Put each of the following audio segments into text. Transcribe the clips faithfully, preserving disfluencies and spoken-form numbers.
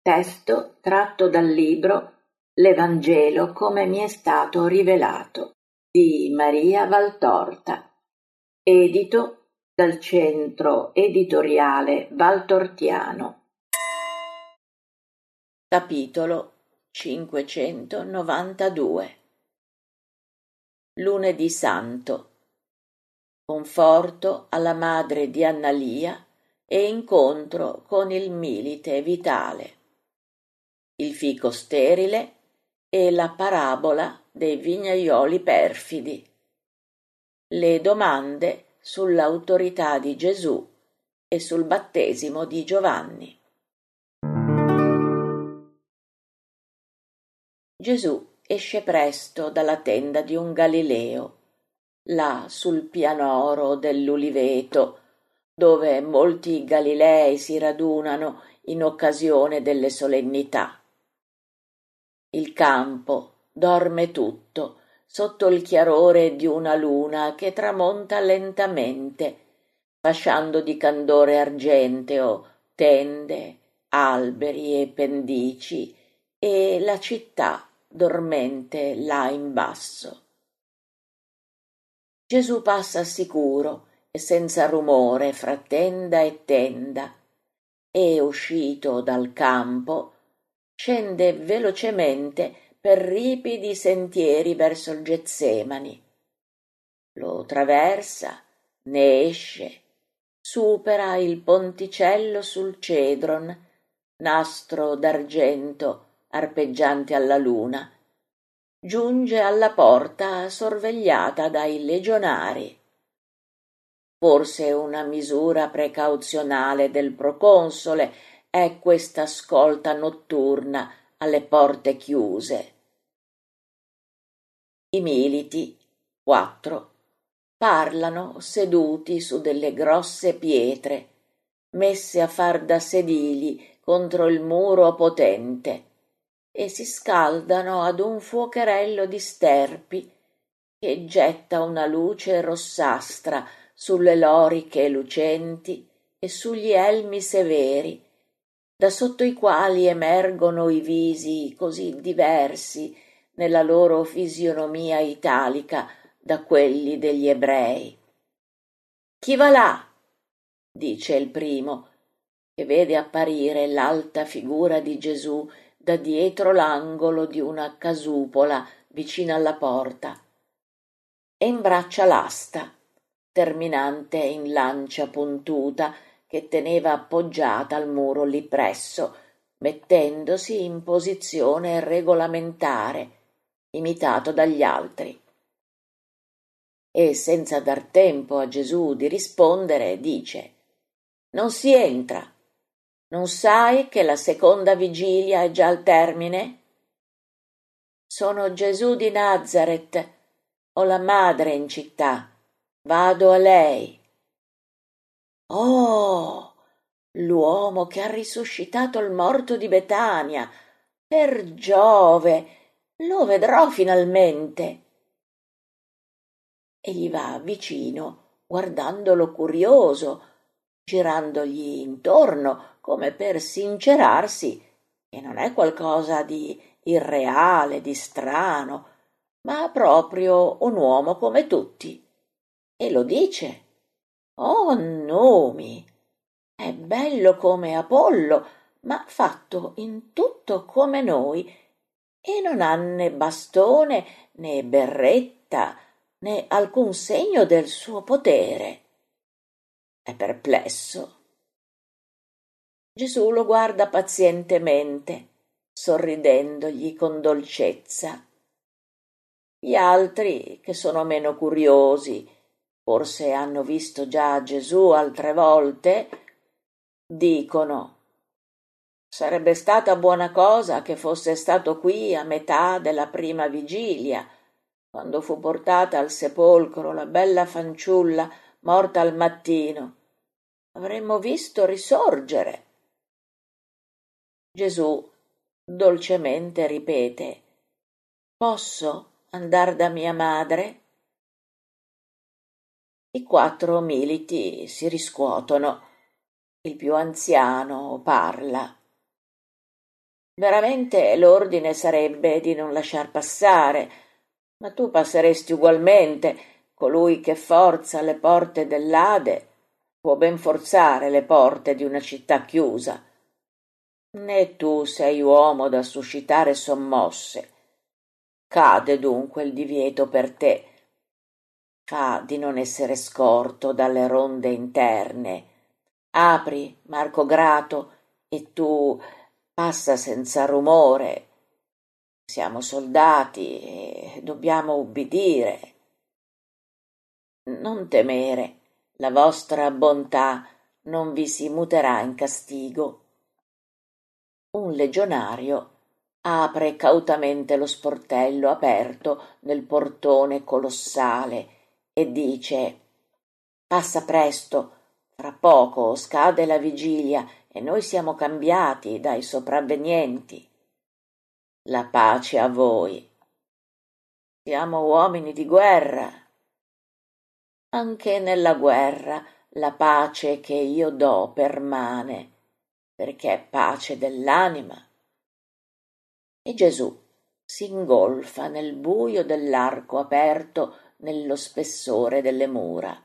Testo tratto dal libro L'Evangelo come mi è stato rivelato di Maria Valtorta, edito dal Centro Editoriale Valtortiano. Capitolo cinquecentonovantadue. Lunedì Santo. Conforto alla madre di Annalia e incontro con il milite vitale. Il fico sterile e la parabola dei vignaioli perfidi. Le domande sull'autorità di Gesù e sul battesimo di Giovanni. Gesù esce presto dalla tenda di un Galileo, là sul pianoro dell'Uliveto, dove molti Galilei si radunano in occasione delle solennità. Il campo dorme tutto sotto il chiarore di una luna che tramonta lentamente, fasciando di candore argenteo tende, alberi e pendici, e la città dormente là in basso. Gesù passa sicuro e senza rumore fra tenda e tenda, e uscito dal campo scende velocemente per ripidi sentieri verso il Getsemani. Lo traversa, ne esce, supera il ponticello sul Cedron, nastro d'argento arpeggiante alla luna, giunge alla porta sorvegliata dai legionari. Forse una misura precauzionale del proconsole è questa scolta notturna alle porte chiuse. I militi, quattro, parlano seduti su delle grosse pietre, messe a far da sedili contro il muro potente, e si scaldano ad un fuocherello di sterpi che getta una luce rossastra sulle loriche lucenti e sugli elmi severi, da sotto i quali emergono i visi così diversi nella loro fisionomia italica da quelli degli ebrei. «Chi va là?» dice il primo, che vede apparire l'alta figura di Gesù da dietro l'angolo di una casupola vicino alla porta, e imbraccia l'asta, terminante in lancia puntuta, che teneva appoggiata al muro lì presso, mettendosi in posizione regolamentare, imitato dagli altri. E senza dar tempo a Gesù di rispondere, dice: «Non si entra. Non sai che la seconda vigilia è già al termine? Sono Gesù di Nazaret, ho la madre in città, vado a lei». «Oh, l'uomo che ha risuscitato il morto di Betania, per Giove, lo vedrò finalmente!» E gli va vicino, guardandolo curioso, girandogli intorno come per sincerarsi che non è qualcosa di irreale, di strano, ma proprio un uomo come tutti. E lo dice: «Oh, Numi, è bello come Apollo, ma fatto in tutto come noi, e non ha né bastone né berretta né alcun segno del suo potere». È perplesso. Gesù lo guarda pazientemente, sorridendogli con dolcezza. Gli altri, che sono meno curiosi, forse hanno visto già Gesù altre volte, dicono: «Sarebbe stata buona cosa che fosse stato qui a metà della prima vigilia, quando fu portata al sepolcro la bella fanciulla morta al mattino. Avremmo visto risorgere». Gesù dolcemente ripete: «Posso andar da mia madre?» I quattro militi si riscuotono. Il più anziano parla: Veramente l'ordine sarebbe di non lasciar passare, ma tu passeresti ugualmente. Colui che forza le porte dell'Ade può ben forzare le porte di una città chiusa. Né tu sei uomo da suscitare sommosse. Cade dunque il divieto per te. Fa di non essere scorto dalle ronde interne. Apri, Marco Grato, e tu passa senza rumore. Siamo soldati e dobbiamo ubbidire. Non temere, la vostra bontà non vi si muterà in castigo. Un legionario apre cautamente lo sportello aperto nel portone colossale e dice: passa presto, fra poco scade la vigilia e noi siamo cambiati dai sopravvenienti. La pace a voi. Siamo uomini di guerra. Anche nella guerra la pace che io do permane, perché è pace dell'anima. E Gesù si ingolfa nel buio dell'arco aperto nello spessore delle mura.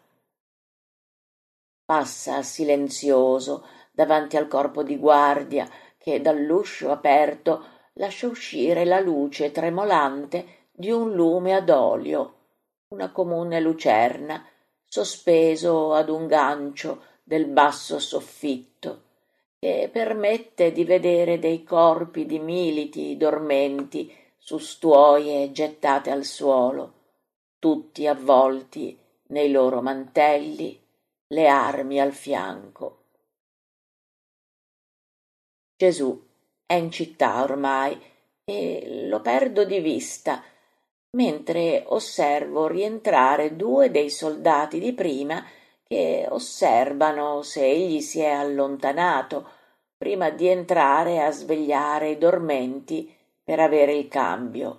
Passa silenzioso davanti al corpo di guardia che dall'uscio aperto lascia uscire la luce tremolante di un lume ad olio, una comune lucerna, sospeso ad un gancio del basso soffitto, che permette di vedere dei corpi di militi dormenti su stuoie gettate al suolo, tutti avvolti nei loro mantelli, le armi al fianco. Gesù è in città ormai e lo perdo di vista, mentre osservo rientrare due dei soldati di prima che osservano se egli si è allontanato prima di entrare a svegliare i dormenti per avere il cambio.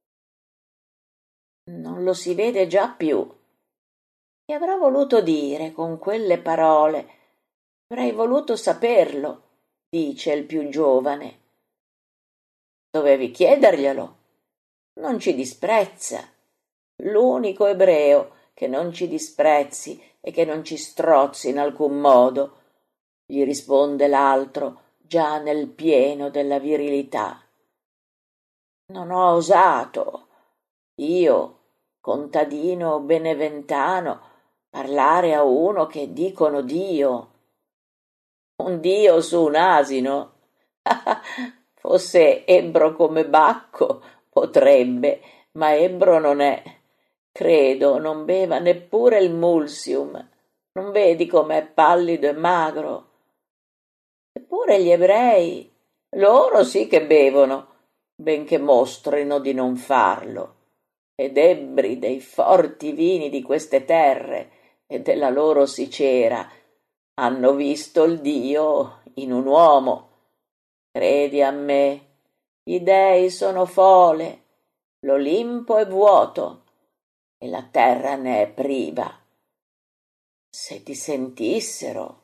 Non lo si vede già più. Che avrà voluto dire con quelle parole? Avrei voluto saperlo, dice il più giovane. Dovevi chiederglielo. Non ci disprezza. L'unico ebreo che non ci disprezzi e che non ci strozzi in alcun modo, gli risponde l'altro, già nel pieno della virilità. Non ho osato, io, contadino beneventano, parlare a uno che dicono Dio. Un Dio su un asino? Fosse ebbro come Bacco, potrebbe, ma ebbro non è. Credo non beva neppure il mulsium. Non vedi com'è pallido e magro? Eppure gli ebrei, loro sì che bevono, benché mostrino di non farlo, ed ebbri dei forti vini di queste terre e della loro sicera, hanno visto il Dio in un uomo. Credi a me, gli dei sono fole, l'Olimpo è vuoto e la terra ne è priva. Se ti sentissero.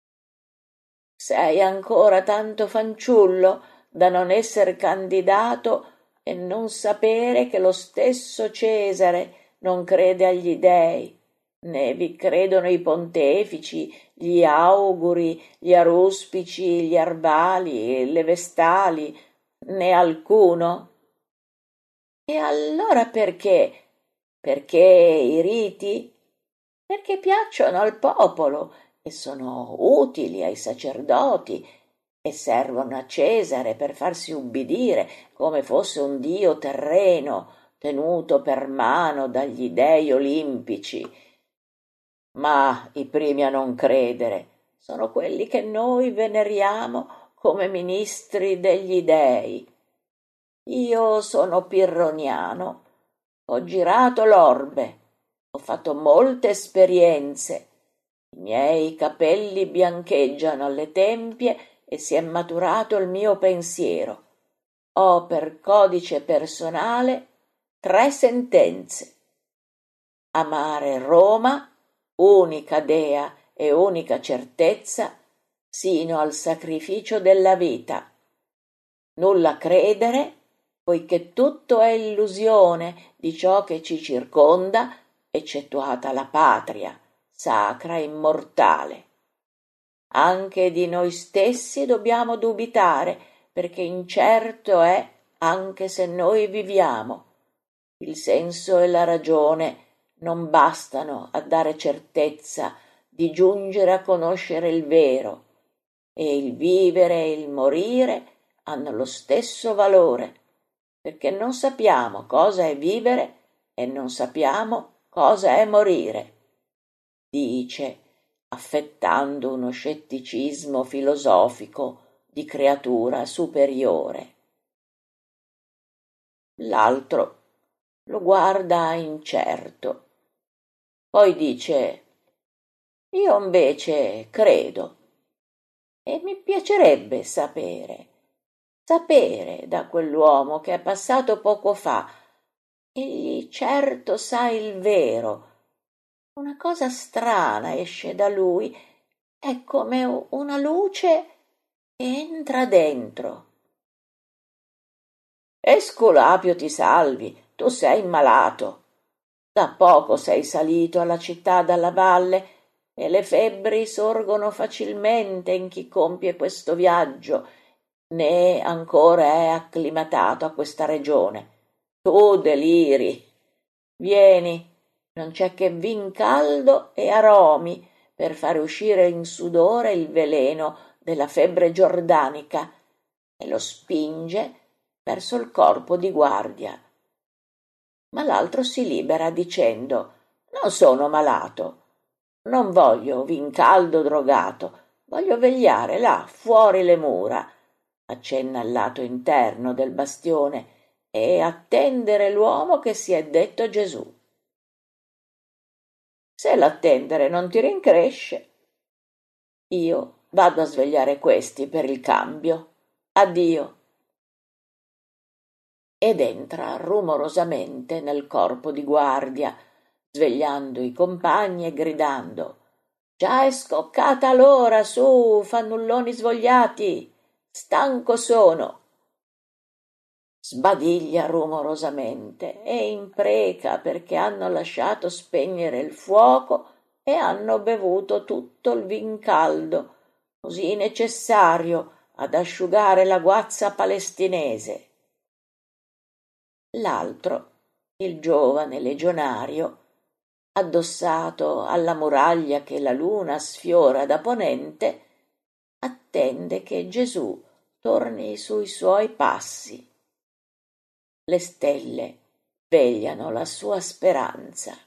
Sei ancora tanto fanciullo da non esser candidato e non sapere che lo stesso Cesare non crede agli dei, né vi credono i pontefici, gli auguri, gli aruspici, gli arbali, le vestali, né alcuno. E allora perché? Perché i riti? Perché piacciono al popolo e sono utili ai sacerdoti e servono a Cesare per farsi ubbidire come fosse un dio terreno tenuto per mano dagli dei olimpici. Ma i primi a non credere sono quelli che noi veneriamo come ministri degli dei. Io sono pirroniano, ho girato l'orbe, ho fatto molte esperienze, i miei capelli biancheggiano alle tempie e si è maturato il mio pensiero. Ho per codice personale tre sentenze: amare Roma, unica dea e unica certezza, sino al sacrificio della vita. nulla credere, poiché tutto è illusione di ciò che ci circonda, eccettuata la patria, sacra e immortale. Anche di noi stessi dobbiamo dubitare, perché incerto è anche se noi viviamo. Il senso e la ragione non bastano a dare certezza di giungere a conoscere il vero, e il vivere e il morire hanno lo stesso valore, perché non sappiamo cosa è vivere e non sappiamo cosa è morire, dice, affettando uno scetticismo filosofico di creatura superiore. L'altro lo guarda incerto, poi dice: io invece credo, e mi piacerebbe sapere, sapere da quell'uomo che è passato poco fa. Egli certo sa il vero. Una cosa strana esce da lui, è come una luce che entra dentro. Esculapio ti salvi, tu sei malato. Da poco sei salito alla città dalla valle e le febbri sorgono facilmente in chi compie questo viaggio, né ancora è acclimatato a questa regione. Tu deliri. Vieni, non c'è che vin caldo e aromi per fare uscire in sudore il veleno della febbre giordanica, e lo spinge verso il corpo di guardia. Ma l'altro si libera dicendo: non sono malato, non voglio vin caldo drogato, voglio vegliare là fuori le mura, accenna al lato interno del bastione, e attendere l'uomo che si è detto Gesù. Se l'attendere non ti rincresce, io vado a svegliare questi per il cambio. Addio. Ed entra rumorosamente nel corpo di guardia, svegliando i compagni e gridando: già è scoccata l'ora, su, fannulloni svogliati, stanco sono. Sbadiglia rumorosamente e impreca perché hanno lasciato spegnere il fuoco e hanno bevuto tutto il vin caldo, così necessario ad asciugare la guazza palestinese. L'altro, il giovane legionario, addossato alla muraglia che la luna sfiora da ponente, attende che Gesù torni sui suoi passi. Le stelle vegliano la sua speranza.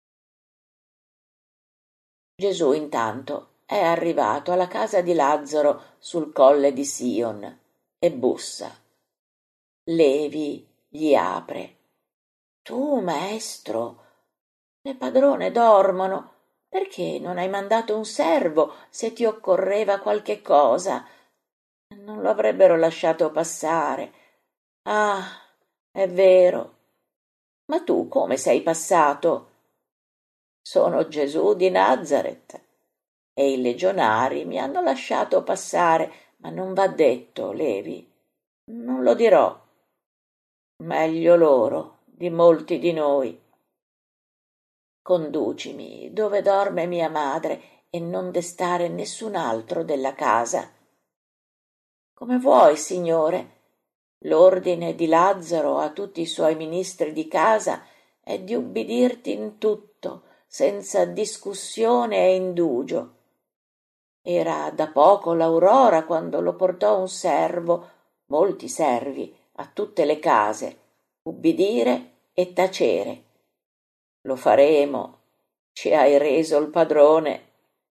Gesù intanto è arrivato alla casa di Lazzaro sul colle di Sion e bussa. Levi gli apre. Tu, maestro, le padrone dormono. Perché non hai mandato un servo se ti occorreva qualche cosa? Non lo avrebbero lasciato passare. Ah, è vero. Ma tu come sei passato? Sono Gesù di Nazaret e i legionari mi hanno lasciato passare, ma non va detto, Levi. Non lo dirò. Meglio loro di molti di noi. Conducimi dove dorme mia madre e non destare nessun altro della casa. Come vuoi, signore. L'ordine di Lazzaro a tutti i suoi ministri di casa è di ubbidirti in tutto, senza discussione e indugio. Era da poco l'aurora quando lo portò un servo, molti servi, a tutte le case, ubbidire e tacere. Lo faremo, ci hai reso il padrone.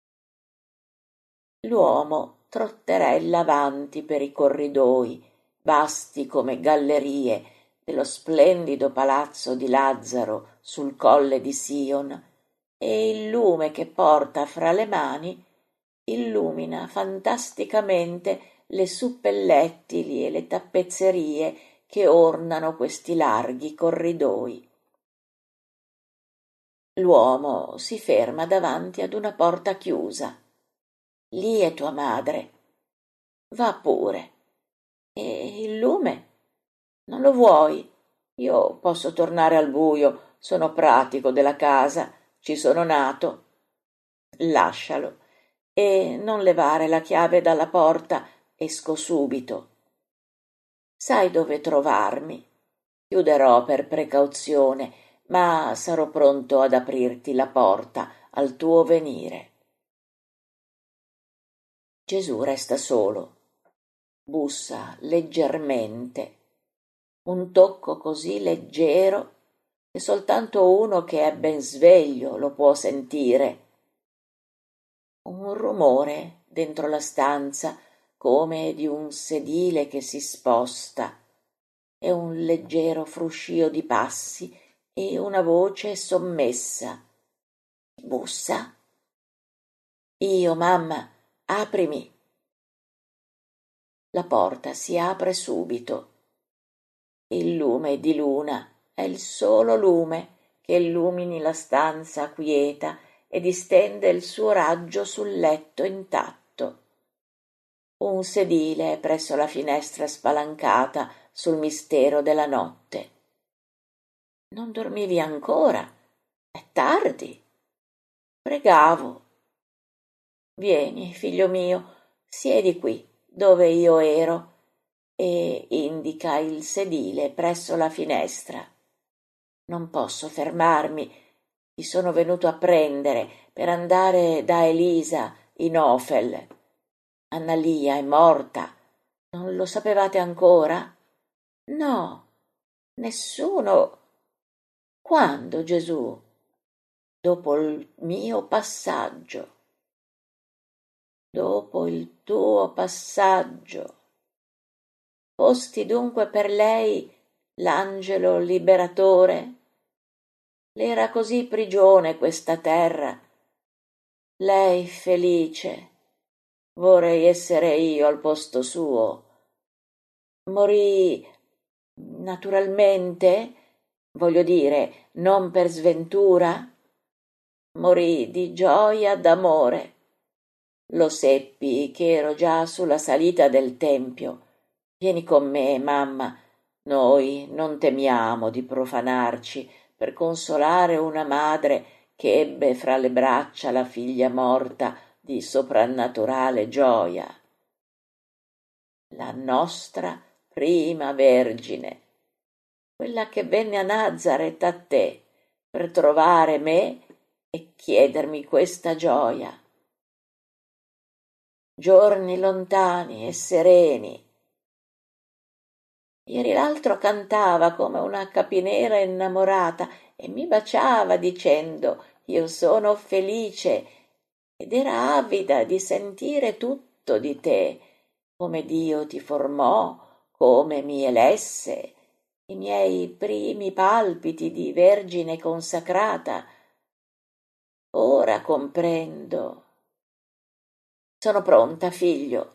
L'uomo trotterella avanti per i corridoi, vasti come gallerie, dello splendido palazzo di Lazzaro sul colle di Sion, e il lume che porta fra le mani illumina fantasticamente le suppellettili e le tappezzerie che ornano questi larghi corridoi. L'uomo si ferma davanti ad una porta chiusa. Lì è tua madre. Va pure. E il lume? Non lo vuoi? Io posso tornare al buio, sono pratico della casa, ci sono nato. Lascialo e non levare la chiave dalla porta, esco subito. Sai dove trovarmi. Chiuderò per precauzione, ma sarò pronto ad aprirti la porta al tuo venire. Gesù resta solo. Bussa leggermente. Un tocco così leggero che soltanto uno che è ben sveglio lo può sentire. Un rumore dentro la stanza come di un sedile che si sposta e un leggero fruscio di passi e una voce sommessa. Bussa? Io, mamma, aprimi. La porta si apre subito. Il lume di luna è il solo lume che illumini la stanza quieta e distende il suo raggio sul letto intatto. Un sedile presso la finestra spalancata sul mistero della notte. Non dormivi ancora? È tardi. Pregavo. Vieni, figlio mio, siedi qui, dove io ero, e indica il sedile presso la finestra. Non posso fermarmi, ti sono venuto a prendere per andare da Elisa in Ofel. Annalia è morta. Non lo sapevate ancora? No, nessuno. Quando, Gesù? Dopo il mio passaggio. Dopo il tuo passaggio. Fosti dunque per lei l'angelo liberatore? Le era così prigione questa terra. Lei felice. Vorrei essere io al posto suo. Morì naturalmente, voglio dire, non per sventura. Morì di gioia d'amore. Lo seppi che ero già sulla salita del tempio. Vieni con me, mamma. Noi non temiamo di profanarci per consolare una madre che ebbe fra le braccia la figlia morta di soprannaturale gioia. La nostra prima Vergine, quella che venne a Nazaret a te per trovare me e chiedermi questa gioia. Giorni lontani e sereni. Ieri l'altro cantava come una capinera innamorata e mi baciava dicendo io sono felice, ed era avida di sentire tutto di te, come Dio ti formò, come mi elesse, i miei primi palpiti di vergine consacrata. Ora comprendo. Sono pronta, figlio.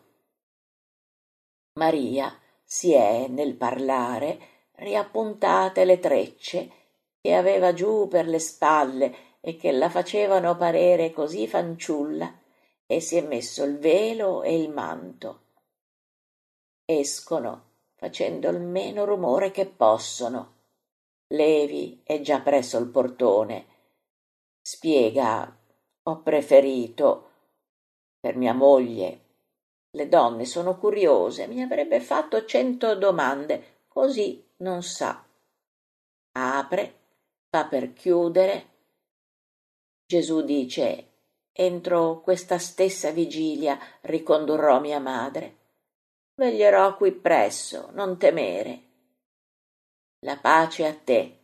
Maria si è, nel parlare, riappuntate le trecce che aveva giù per le spalle e che la facevano parere così fanciulla, e si è messo il velo e il manto. Escono, facendo il meno rumore che possono. Levi è già presso il portone. Spiega, ho preferito, per mia moglie. Le donne sono curiose, mi avrebbe fatto cento domande, così non sa. Apre, fa per chiudere. Gesù dice, entro questa stessa vigilia ricondurrò mia madre. Veglierò qui presso, non temere. La pace a te.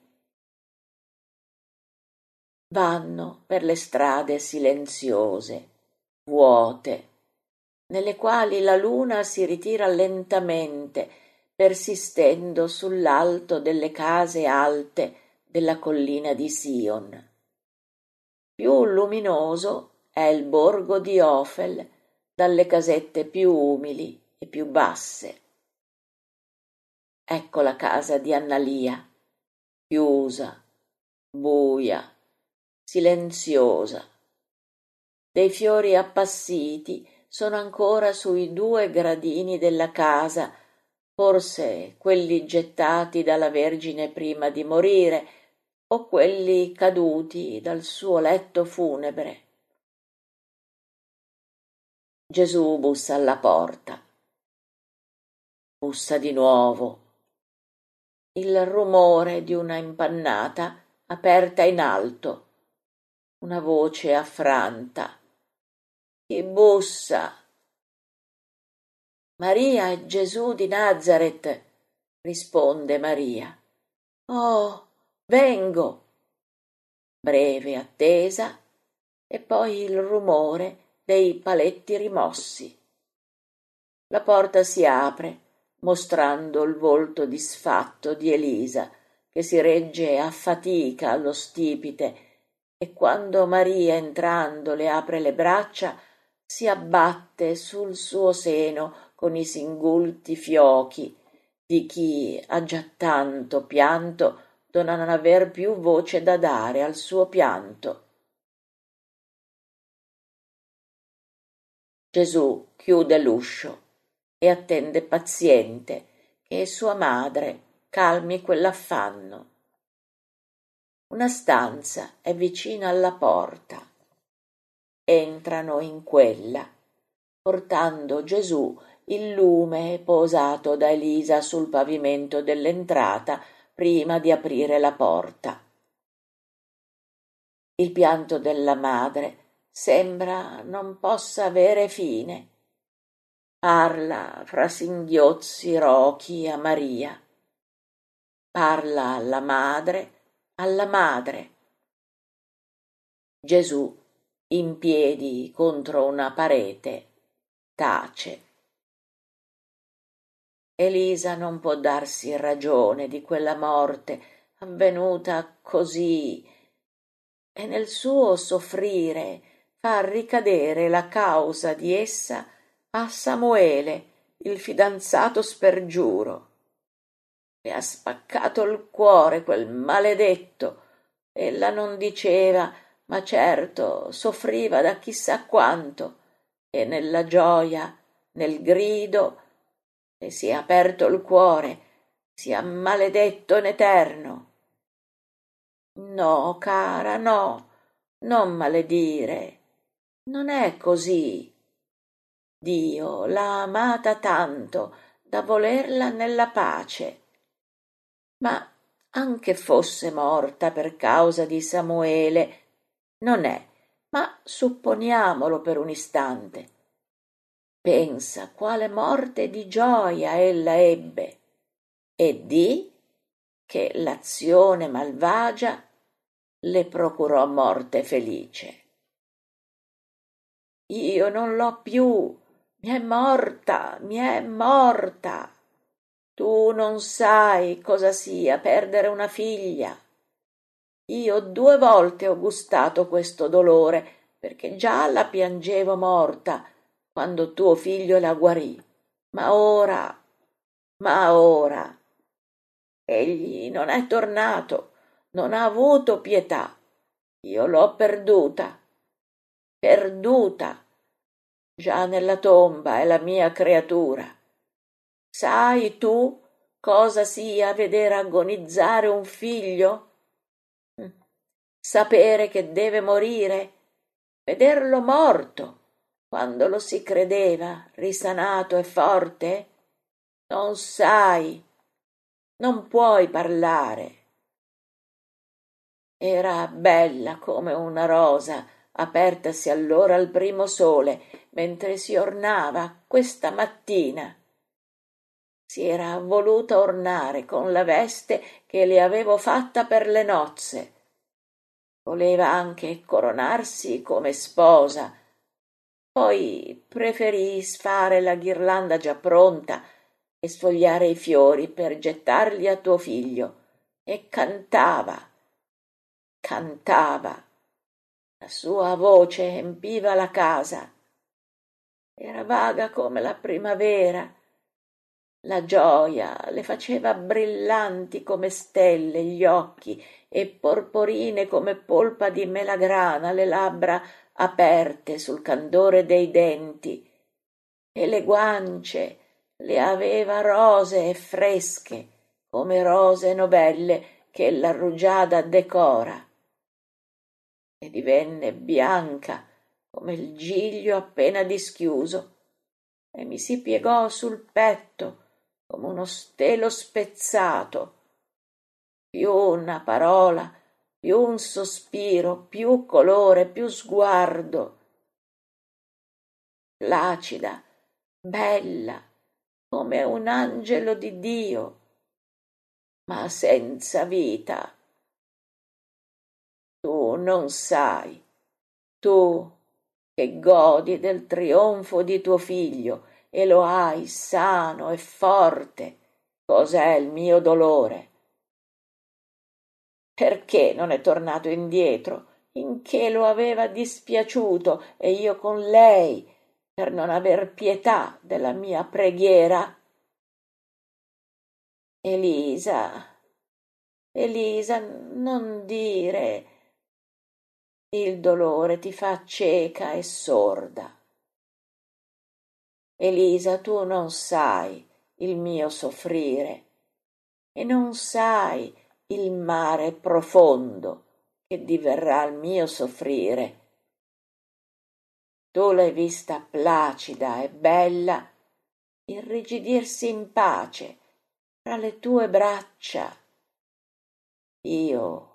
Vanno per le strade silenziose, vuote, nelle quali la luna si ritira lentamente, persistendo sull'alto delle case alte della collina di Sion. Più luminoso è il borgo di Ofel dalle casette più umili e più basse. Ecco la casa di Annalia, chiusa, buia, silenziosa. Dei fiori appassiti sono ancora sui due gradini della casa, forse quelli gettati dalla Vergine prima di morire, o quelli caduti dal suo letto funebre. Gesù bussa alla porta. Bussa di nuovo. Il rumore di una impannata aperta in alto. Una voce affranta. Chi bussa? Maria è Gesù di Nazaret, risponde Maria. Oh, vengo. Breve attesa e poi il rumore dei paletti rimossi. La porta si apre, mostrando il volto disfatto di Elisa, che si regge a fatica allo stipite, e quando Maria, entrando, le apre le braccia, si abbatte sul suo seno con i singulti fiochi di chi ha già tanto pianto da non aver più voce da dare al suo pianto. Gesù chiude l'uscio e attende paziente che sua madre calmi quell'affanno. Una stanza è vicina alla porta. Entrano in quella, portando Gesù il lume posato da Elisa sul pavimento dell'entrata prima di aprire la porta. Il pianto della madre sembra non possa avere fine. Parla fra singhiozzi rochi a Maria. Parla alla madre, alla madre. Gesù, in piedi contro una parete, tace. Elisa non può darsi ragione di quella morte avvenuta così, e nel suo soffrire fa ricadere la causa di essa a Samuele, il fidanzato spergiuro. Le ha spaccato il cuore quel maledetto. Ella non diceva, ma certo soffriva da chissà quanto, e nella gioia, nel grido, le si è aperto il cuore, sia maledetto in eterno. No, cara, no, non maledire. Non è così. Dio l'ha amata tanto da volerla nella pace. Ma anche fosse morta per causa di Samuele, non è, ma supponiamolo per un istante. Pensa quale morte di gioia ella ebbe, e di che l'azione malvagia le procurò morte felice. Io non l'ho più, mi è morta, mi è morta. Tu non sai cosa sia perdere una figlia. Io due volte ho gustato questo dolore, perché già la piangevo morta quando tuo figlio la guarì. Ma ora, ma ora, egli non è tornato, non ha avuto pietà. Io l'ho perduta, perduta. Già nella tomba è la mia creatura. Sai tu cosa sia vedere agonizzare un figlio? Sapere che deve morire, vederlo morto, quando lo si credeva risanato e forte? Non sai, non puoi parlare. Era bella come una rosa, apertasi allora al primo sole, mentre si ornava questa mattina. Si era voluta ornare con la veste che le avevo fatta per le nozze. Voleva anche coronarsi come sposa. Poi preferì sfare la ghirlanda già pronta e sfogliare i fiori per gettarli a tuo figlio. E cantava, cantava. La sua voce empiva la casa. Era vaga come la primavera. La gioia le faceva brillanti come stelle gli occhi e porporine come polpa di melagrana le labbra aperte sul candore dei denti, e le guance, le aveva rose e fresche, come rose novelle che la rugiada decora, e divenne bianca come il giglio appena dischiuso, e mi si piegò sul petto come uno stelo spezzato. Più una parola, più un sospiro, più colore, più sguardo. Placida, bella, come un angelo di Dio, ma senza vita. Tu non sai, tu che godi del trionfo di tuo figlio e lo hai sano e forte, cos'è il mio dolore. Perché non è tornato indietro, in che lo aveva dispiaciuto, e io con lei, per non aver pietà della mia preghiera? Elisa, Elisa, non dire, il dolore ti fa cieca e sorda. Elisa, tu non sai il mio soffrire e non sai il mare profondo che diverrà il mio soffrire. Tu l'hai vista placida e bella irrigidirsi in pace fra le tue braccia. Io,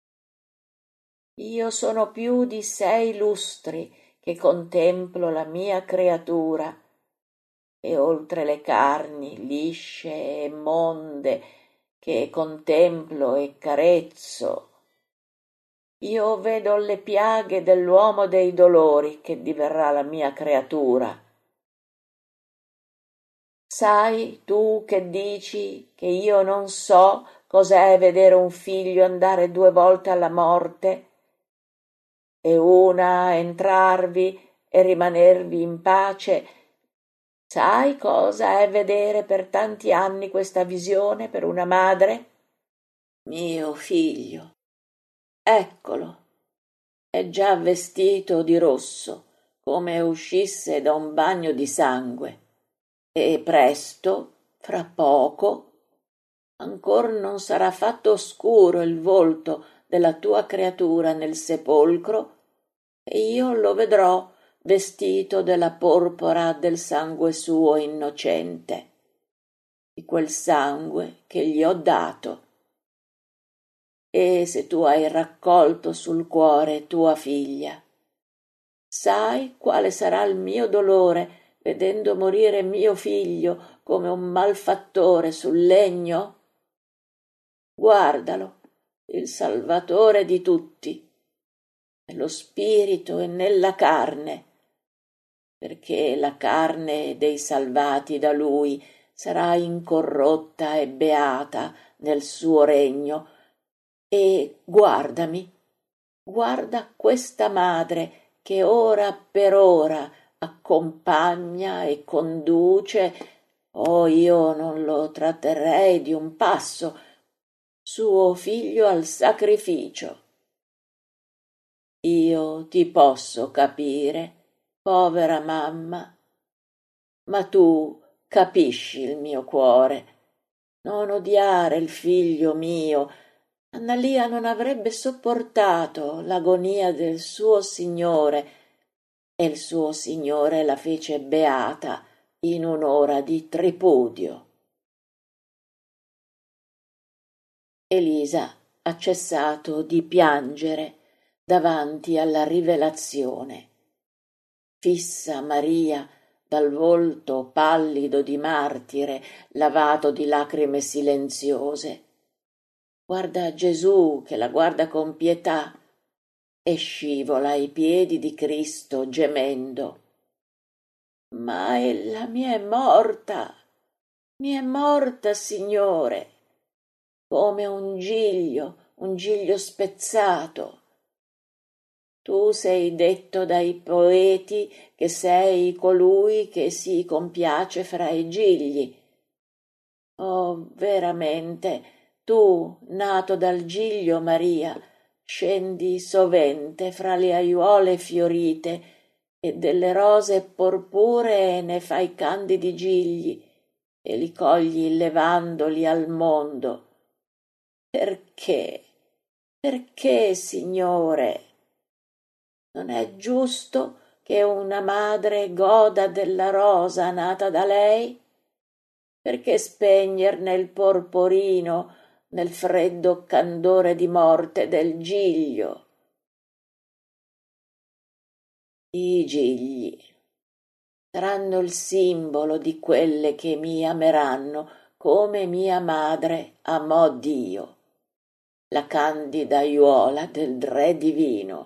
io sono più di sei lustri che contemplo la mia creatura, e oltre le carni lisce e monde che contemplo e carezzo, io vedo le piaghe dell'uomo dei dolori che diverrà la mia creatura. Sai tu che dici che io non so cos'è vedere un figlio andare due volte alla morte, e una entrarvi e rimanervi in pace? Sai cosa è vedere per tanti anni questa visione per una madre? Mio figlio, eccolo, è già vestito di rosso, come uscisse da un bagno di sangue, e presto, fra poco, ancor non sarà fatto oscuro il volto della tua creatura nel sepolcro, e io lo vedrò vestito della porpora del sangue suo innocente, di quel sangue che gli ho dato. E se tu hai raccolto sul cuore tua figlia, sai quale sarà il mio dolore vedendo morire mio figlio come un malfattore sul legno? Guardalo, il Salvatore di tutti, nello spirito e nella carne, perché la carne dei salvati da lui sarà incorrotta e beata nel suo regno. E guardami, guarda questa madre che ora per ora accompagna e conduce, oh io non lo tratterrei di un passo, suo figlio al sacrificio. Io ti posso capire, povera mamma, ma tu capisci il mio cuore. Non odiare il figlio mio. Annalia non avrebbe sopportato l'agonia del suo Signore, e il suo Signore la fece beata in un'ora di tripudio. Elisa ha cessato di piangere davanti alla rivelazione. Fissa Maria dal volto pallido di martire, lavato di lacrime silenziose. Guarda Gesù che la guarda con pietà e scivola ai piedi di Cristo gemendo. Ma ella mi è morta, mi è morta, Signore, come un giglio, un giglio spezzato. Tu sei detto dai poeti che sei colui che si compiace fra i gigli. Oh, veramente, tu, nato dal giglio Maria, scendi sovente fra le aiuole fiorite e delle rose porpuree ne fai candidi gigli, e li cogli levandoli al mondo. Perché? Perché, Signore? Non è giusto che una madre goda della rosa nata da lei? Perché spegnerne il porporino nel freddo candore di morte del giglio? I gigli saranno il simbolo di quelle che mi ameranno come mia madre amò Dio, la candida aiuola del Re divino.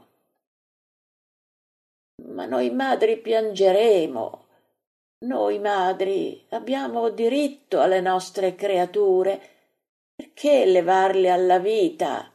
Ma noi madri piangeremo. Noi madri abbiamo diritto alle nostre creature. Perché levarle alla vita?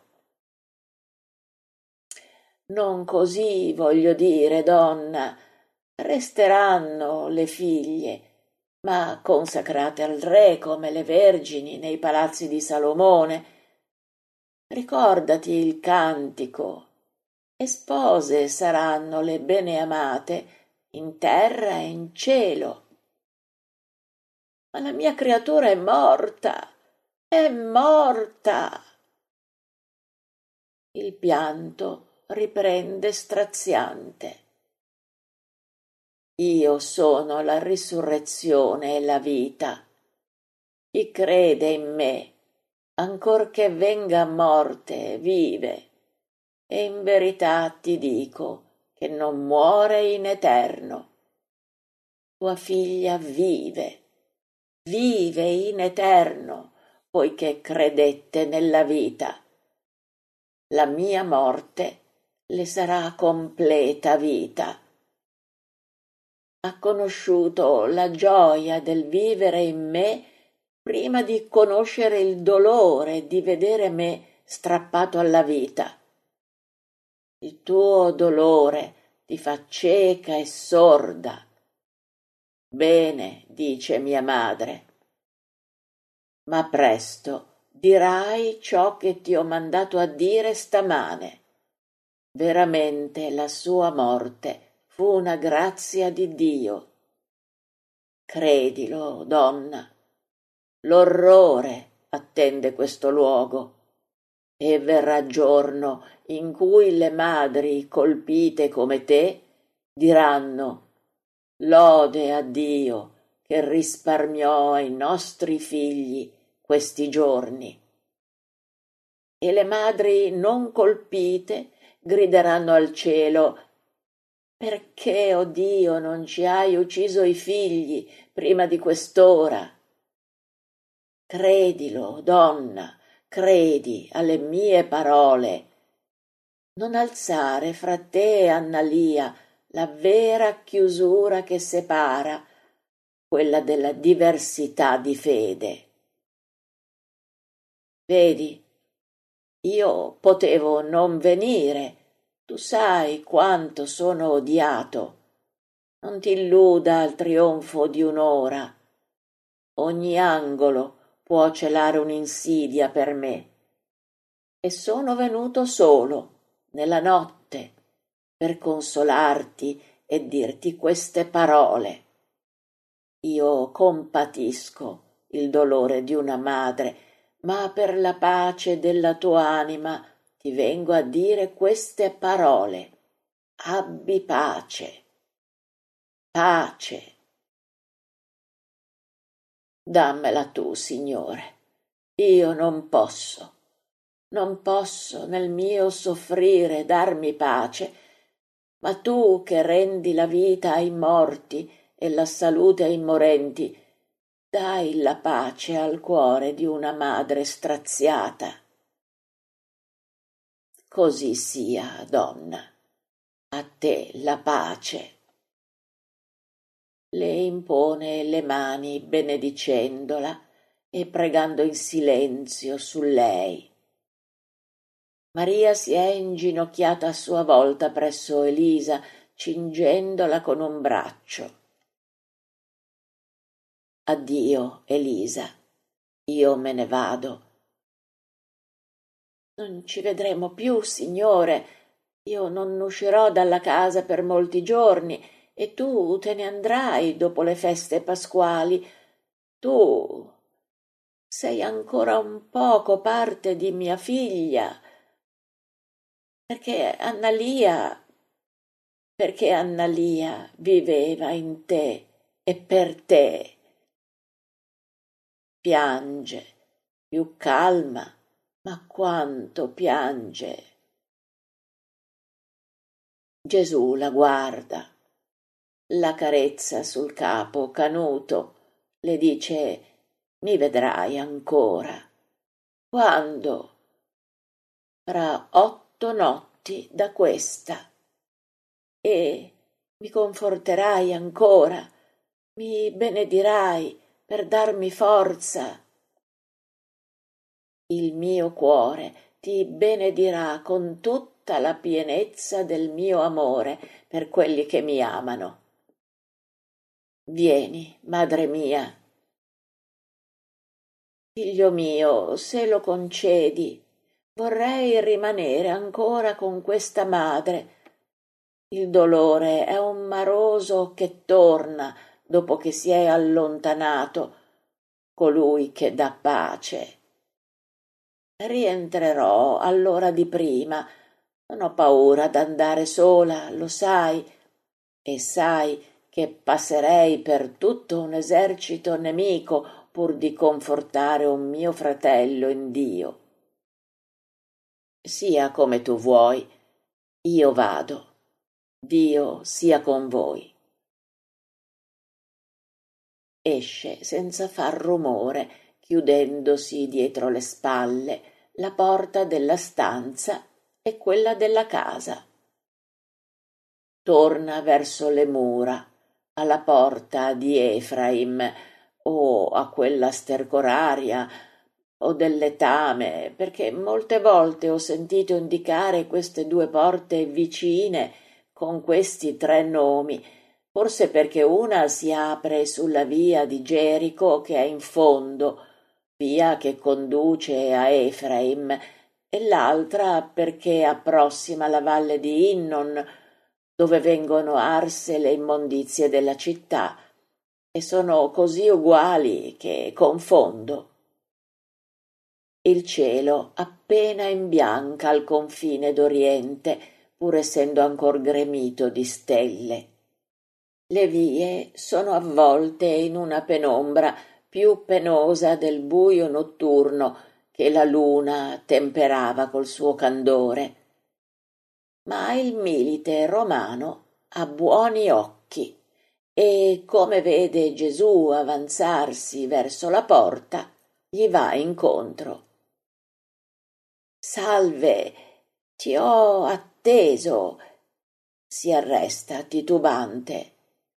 Non così voglio dire, donna. Resteranno le figlie, ma consacrate al re come le vergini nei palazzi di Salomone. Ricordati il cantico. E spose saranno le beneamate in terra e in cielo. Ma la mia creatura è morta, è morta. Il pianto riprende straziante. Io sono la risurrezione e la vita. Chi crede in me, ancorché venga a morte, vive. E in verità ti dico che non muore in eterno. Tua figlia vive, vive in eterno, poiché credette nella vita. La mia morte le sarà completa vita. Ha conosciuto la gioia del vivere in me prima di conoscere il dolore di vedere me strappato alla vita. Il tuo dolore ti fa cieca e sorda. Bene, dice mia madre, ma presto dirai ciò che ti ho mandato a dire stamane. Veramente la sua morte fu una grazia di Dio. Credilo, donna, l'orrore attende questo luogo. E verrà giorno in cui le madri colpite come te diranno: lode a Dio che risparmiò ai nostri figli questi giorni. E le madri non colpite grideranno al cielo: perché, o Dio, non ci hai ucciso i figli prima di quest'ora? Credilo, donna, credi alle mie parole. Non alzare fra te e Annalia la vera chiusura che separa, quella della diversità di fede. Vedi, io potevo non venire, tu sai quanto sono odiato. Non ti illuda al trionfo di un'ora. Ogni angolo può celare un'insidia per me. E sono venuto solo, nella notte, per consolarti e dirti queste parole. Io compatisco il dolore di una madre, ma per la pace della tua anima ti vengo a dire queste parole. Abbi pace. Pace. Dammela tu, Signore. Io non posso. Non posso nel mio soffrire darmi pace, ma tu che rendi la vita ai morti e la salute ai morenti, dai la pace al cuore di una madre straziata. Così sia, donna, a te la pace. Le impone le mani benedicendola e pregando in silenzio su lei. Maria si è inginocchiata a sua volta presso Elisa, cingendola con un braccio. Addio, Elisa, io me ne vado. Non ci vedremo più, Signore. Io non uscirò dalla casa per molti giorni e tu te ne andrai dopo le feste pasquali. Tu sei ancora un poco parte di mia figlia, perché Annalia, perché Annalia viveva in te e per te. Piange, più calma, ma quanto piange. Gesù la guarda, la carezza sul capo canuto, le dice: mi vedrai ancora. Quando? Fra otto notti da questa. E mi conforterai ancora, mi benedirai per darmi forza. Il mio cuore ti benedirà con tutta la pienezza del mio amore per quelli che mi amano. Vieni, madre mia. Figlio mio, se lo concedi, vorrei rimanere ancora con questa madre. Il dolore è un maroso che torna dopo che si è allontanato colui che dà pace. Rientrerò all'ora di prima, non ho paura d'andare sola, lo sai, e sai che passerei per tutto un esercito nemico pur di confortare un mio fratello in Dio. Sia come tu vuoi, io vado. Dio sia con voi. Esce senza far rumore, chiudendosi dietro le spalle la porta della stanza e quella della casa. Torna verso le mura, alla porta di Efraim, o a quella stercoraria, o del letame, perché molte volte ho sentito indicare queste due porte vicine con questi tre nomi, forse perché una si apre sulla via di Gerico che è in fondo, via che conduce a Efraim, e l'altra perché approssima la valle di Innon, dove vengono arse le immondizie della città, e sono così uguali che confondo. Il cielo appena imbianca al confine d'Oriente, pur essendo ancor gremito di stelle. Le vie sono avvolte in una penombra più penosa del buio notturno che la luna temperava col suo candore. Ma il milite romano ha buoni occhi e, come vede Gesù avanzarsi verso la porta, gli va incontro. Salve, ti ho atteso. Si arresta titubante.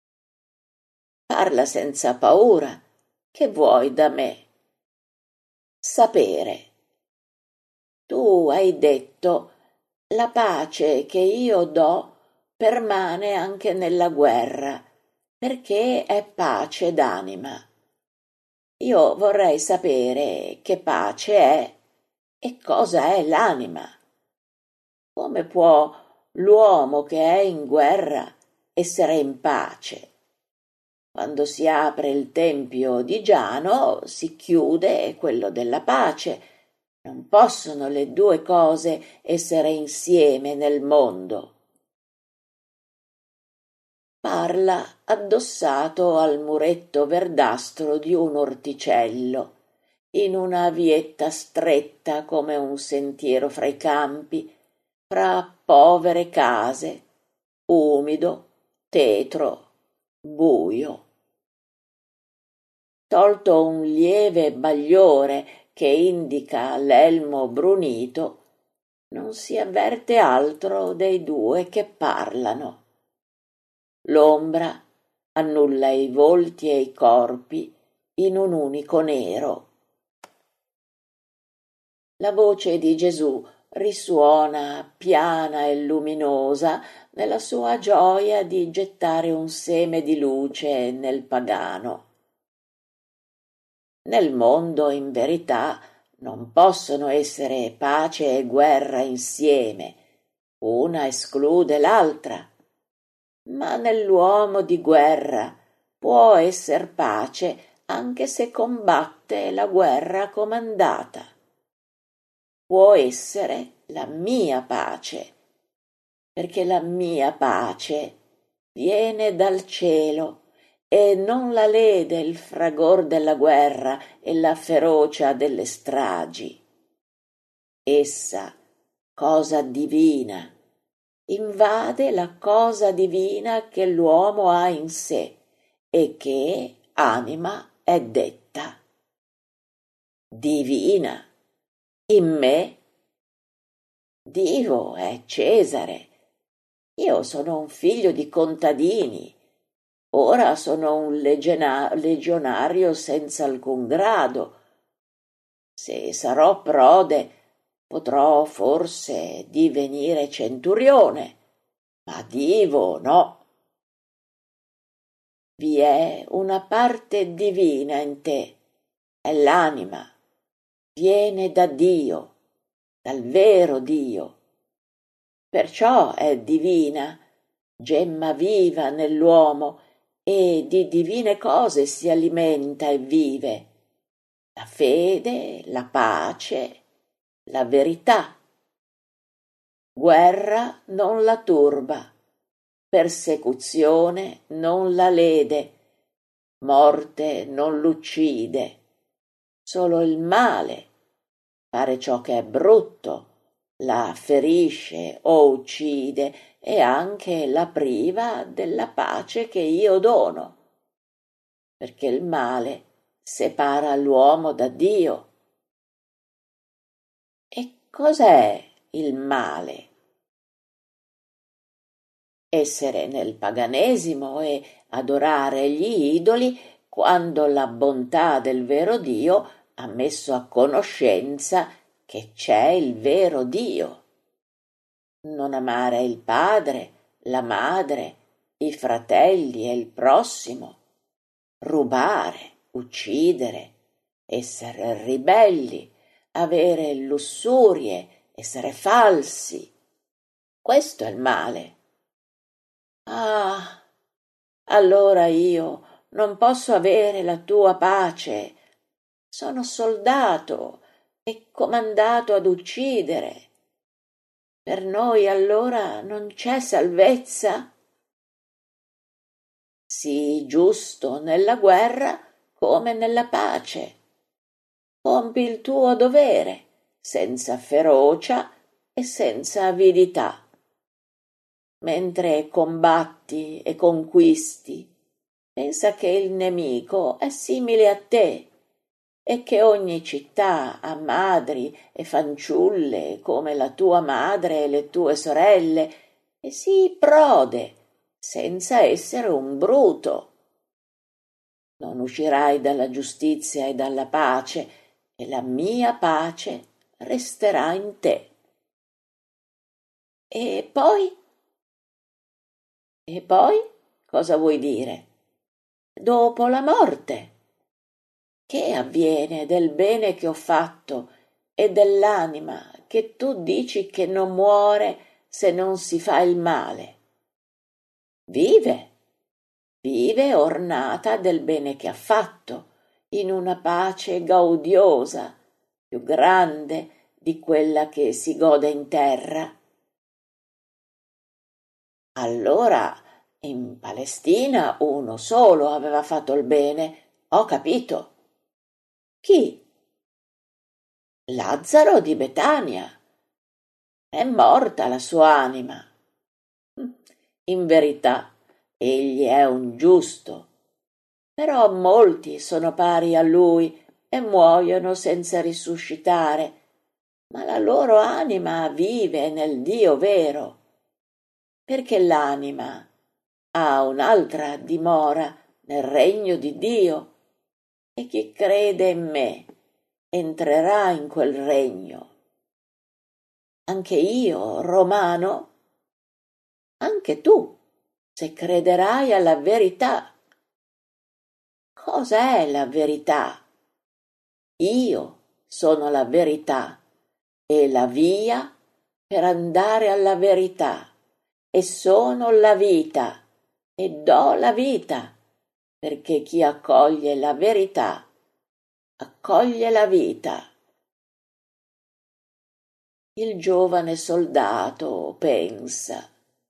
Parla senza paura. Che vuoi da me? Sapere. Tu hai detto: la pace che io do permane anche nella guerra, perché è pace d'anima. Io vorrei sapere che pace è e cosa è l'anima. Come può l'uomo che è in guerra essere in pace? Quando si apre il tempio di Giano si chiude quello della pace. Non possono le due cose essere insieme nel mondo. Parla addossato al muretto verdastro di un orticello, in una vietta stretta come un sentiero fra i campi, fra povere case, umido, tetro, buio. Tolto un lieve bagliore che indica l'elmo brunito, non si avverte altro dei due che parlano. L'ombra annulla i volti e i corpi in un unico nero. La voce di Gesù risuona piana e luminosa nella sua gioia di gettare un seme di luce nel pagano. Nel mondo, in verità, non possono essere pace e guerra insieme, una esclude l'altra, ma nell'uomo di guerra può esser pace anche se combatte la guerra comandata. Può essere la mia pace, perché la mia pace viene dal cielo e non la lede il fragor della guerra e la ferocia delle stragi. Essa, cosa divina, invade la cosa divina che l'uomo ha in sé e che anima è detta. Divina, in me. Dio è Cesare. Io sono un figlio di contadini. Ora sono un legiona- legionario senza alcun grado. Se sarò prode, potrò forse divenire centurione, ma divo no. Vi è una parte divina in te, è l'anima, viene da Dio, dal vero Dio. Perciò è divina, gemma viva nell'uomo, e di divine cose si alimenta e vive. La fede, la pace, la verità. Guerra non la turba, persecuzione non la lede, morte non l'uccide. Solo il male, fare ciò che è brutto, la ferisce o uccide e anche la priva della pace che io dono, perché il male separa l'uomo da Dio. E cos'è il male? Essere nel paganesimo e adorare gli idoli quando la bontà del vero Dio ha messo a conoscenza che c'è il vero Dio. Non amare il padre, la madre, i fratelli e il prossimo, rubare, uccidere, essere ribelli, avere lussurie, essere falsi. Questo è il male. Ah, allora io non posso avere la tua pace. Sono soldato e comandato ad uccidere. Per noi allora non c'è salvezza? Sii giusto nella guerra come nella pace. Compi il tuo dovere, senza ferocia e senza avidità. Mentre combatti e conquisti, pensa che il nemico è simile a te e che ogni città ha madri e fanciulle come la tua madre e le tue sorelle, e sii prode senza essere un bruto. Non uscirai dalla giustizia e dalla pace, e la mia pace resterà in te. E poi? E poi cosa vuoi dire? Dopo la morte. Che avviene del bene che ho fatto e dell'anima che tu dici che non muore se non si fa il male? Vive, vive ornata del bene che ha fatto, in una pace gaudiosa, più grande di quella che si gode in terra. Allora in Palestina uno solo aveva fatto il bene, ho capito. Chi? Lazzaro di Betania. È morta la sua anima. In verità, egli è un giusto, però molti sono pari a lui e muoiono senza risuscitare, ma la loro anima vive nel Dio vero, perché l'anima ha un'altra dimora nel regno di Dio, e chi crede in me entrerà in quel regno. Anche io, romano, anche tu, se crederai alla verità. Cosa è la verità? Io sono la verità e la via per andare alla verità, e sono la vita e do la vita. perché chi accoglie la verità accoglie la vita. Il giovane soldato pensa,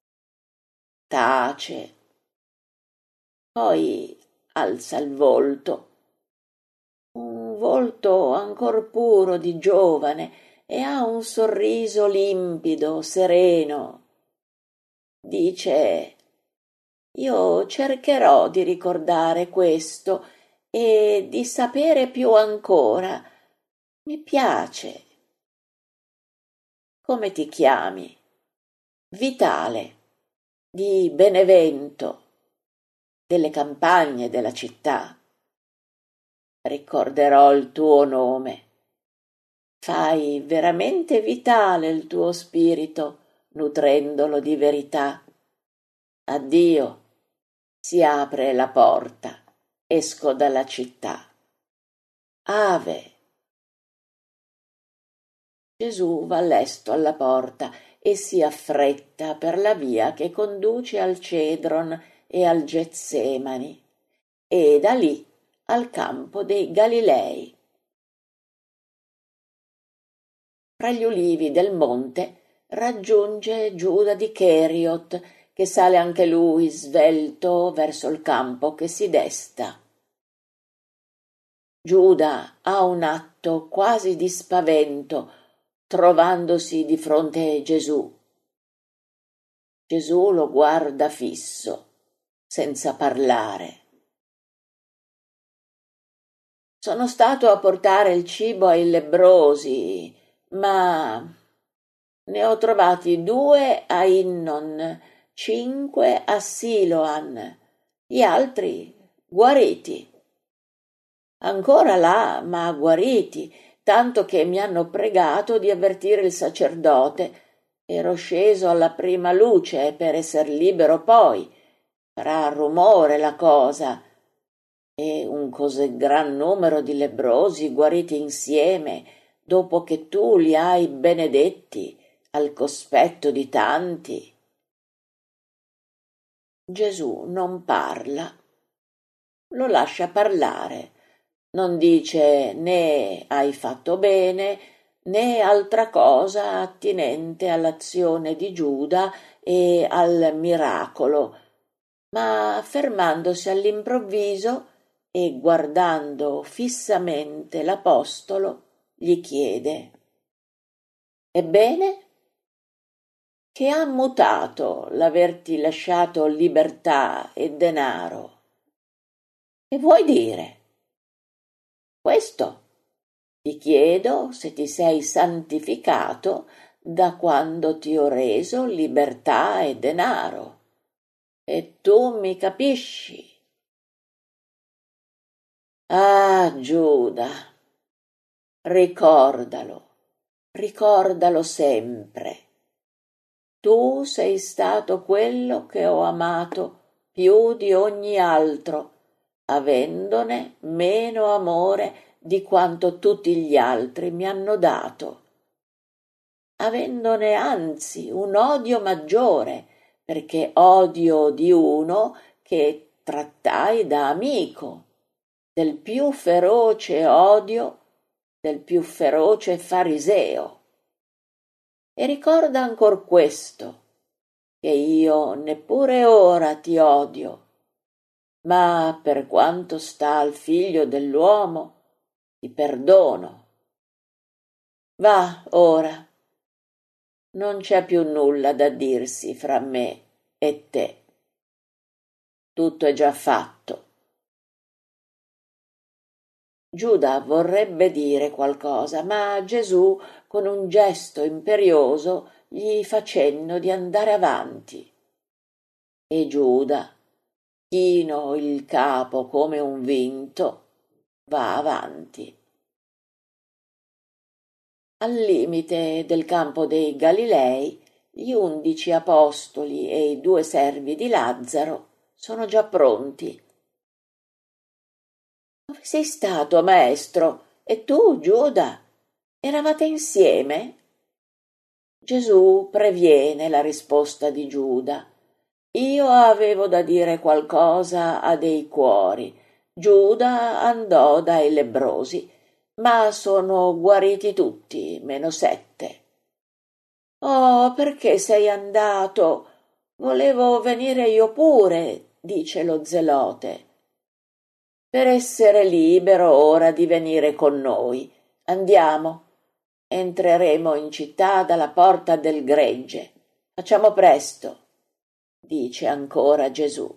tace, poi alza il volto, un volto ancor puro di giovane, e ha un sorriso limpido, sereno. Dice: io cercherò di ricordare questo e di sapere più ancora. Mi piace. Come ti chiami? Vitale, di Benevento, delle campagne della città. Ricorderò il tuo nome. Fai veramente vitale il tuo spirito, nutrendolo di verità. Addio, si apre la porta, esco dalla città. Ave. Gesù va lesto alla porta e si affretta per la via che conduce al Cedron e al Getsemani, e da lì al campo dei Galilei. Fra gli ulivi del monte raggiunge Giuda di Cheriot, che sale anche lui svelto verso il campo che si desta. Giuda ha un atto quasi di spavento trovandosi di fronte a Gesù. Gesù lo guarda fisso, senza parlare. Sono stato a portare il cibo ai lebbrosi, ma ne ho trovati due a Innon, cinque a Siloan, gli altri guariti. Ancora là, ma guariti, tanto che mi hanno pregato di avvertire il sacerdote. Ero sceso alla prima luce per esser libero poi. Farà rumore la cosa. E un così gran numero di lebbrosi guariti insieme, dopo che tu li hai benedetti al cospetto di tanti. Gesù non parla, lo lascia parlare. Non dice né hai fatto bene né altra cosa attinente all'azione di Giuda e al miracolo, ma fermandosi all'improvviso e guardando fissamente l'apostolo gli chiede: ebbene, che ha mutato l'averti lasciato libertà e denaro? Che vuoi dire? Questo. Ti chiedo se ti sei santificato da quando ti ho reso libertà e denaro. E tu mi capisci? Ah, Giuda, ricordalo, ricordalo sempre. Tu sei stato quello che ho amato più di ogni altro, avendone meno amore di quanto tutti gli altri mi hanno dato, avendone anzi un odio maggiore, perché odio di uno che trattai da amico, del più feroce odio del più feroce fariseo. E ricorda ancor questo, che io neppure ora ti odio, ma per quanto sta al figlio dell'uomo ti perdono. Va ora, non c'è più nulla da dirsi fra me e te. Tutto è già fatto. Giuda vorrebbe dire qualcosa, ma Gesù, con un gesto imperioso, gli fa cenno di andare avanti. E Giuda, chino il capo come un vinto, va avanti. Al limite del campo dei Galilei, gli undici apostoli e i due servi di Lazzaro sono già pronti. Dove sei stato, maestro? E tu, Giuda? Eravate insieme? Gesù previene la risposta di Giuda. Io avevo da dire qualcosa a dei cuori. Giuda andò dai lebbrosi, ma sono guariti tutti, meno sette. Oh, perché sei andato? Volevo venire io pure, dice lo zelote. Per essere libero ora di venire con noi. Andiamo. Entreremo in città dalla porta del gregge. Facciamo presto, dice ancora Gesù.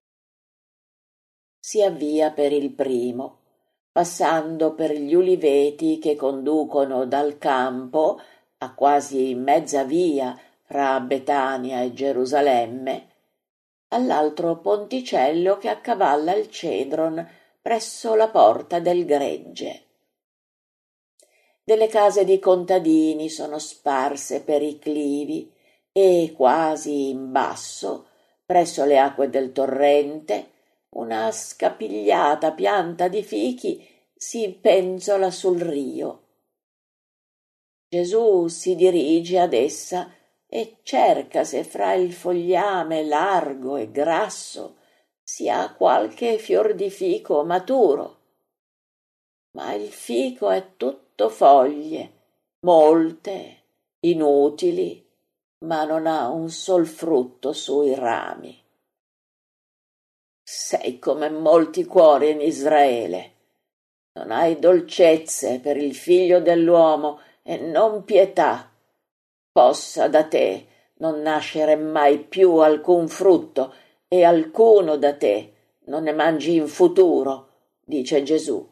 Si avvia per il primo, passando per gli uliveti che conducono dal campo, a quasi mezza via fra Betania e Gerusalemme, all'altro ponticello che accavalla il Cedron presso la porta del gregge. Delle case di contadini sono sparse per i clivi e quasi in basso, presso le acque del torrente, una scapigliata pianta di fichi si penzola sul rio. Gesù si dirige ad essa e cerca se fra il fogliame largo e grasso si ha qualche fior di fico maturo. Ma il fico è tutto foglie, molte, inutili, ma non ha un sol frutto sui rami. Sei come molti cuori in Israele. Non hai dolcezze per il figlio dell'uomo e non pietà. Possa da te non nascere mai più alcun frutto e alcuno da te non ne mangi in futuro, dice Gesù.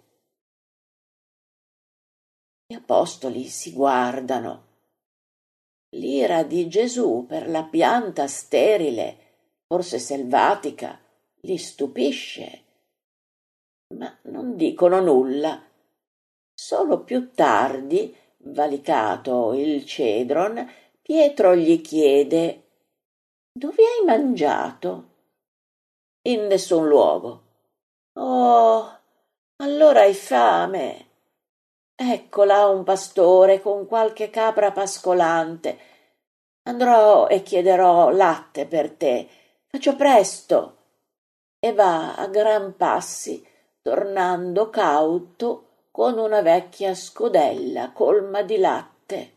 Gli apostoli si guardano. L'ira di Gesù per la pianta sterile, forse selvatica, li stupisce, ma non dicono nulla. Solo più tardi, valicato il Cedron, Pietro gli chiede: «Dove hai mangiato?» «In nessun luogo». «Oh, allora hai fame». «Ecco là un pastore con qualche capra pascolante. Andrò e chiederò latte per te. Faccio presto». E va a gran passi, tornando cauto con una vecchia scodella colma di latte.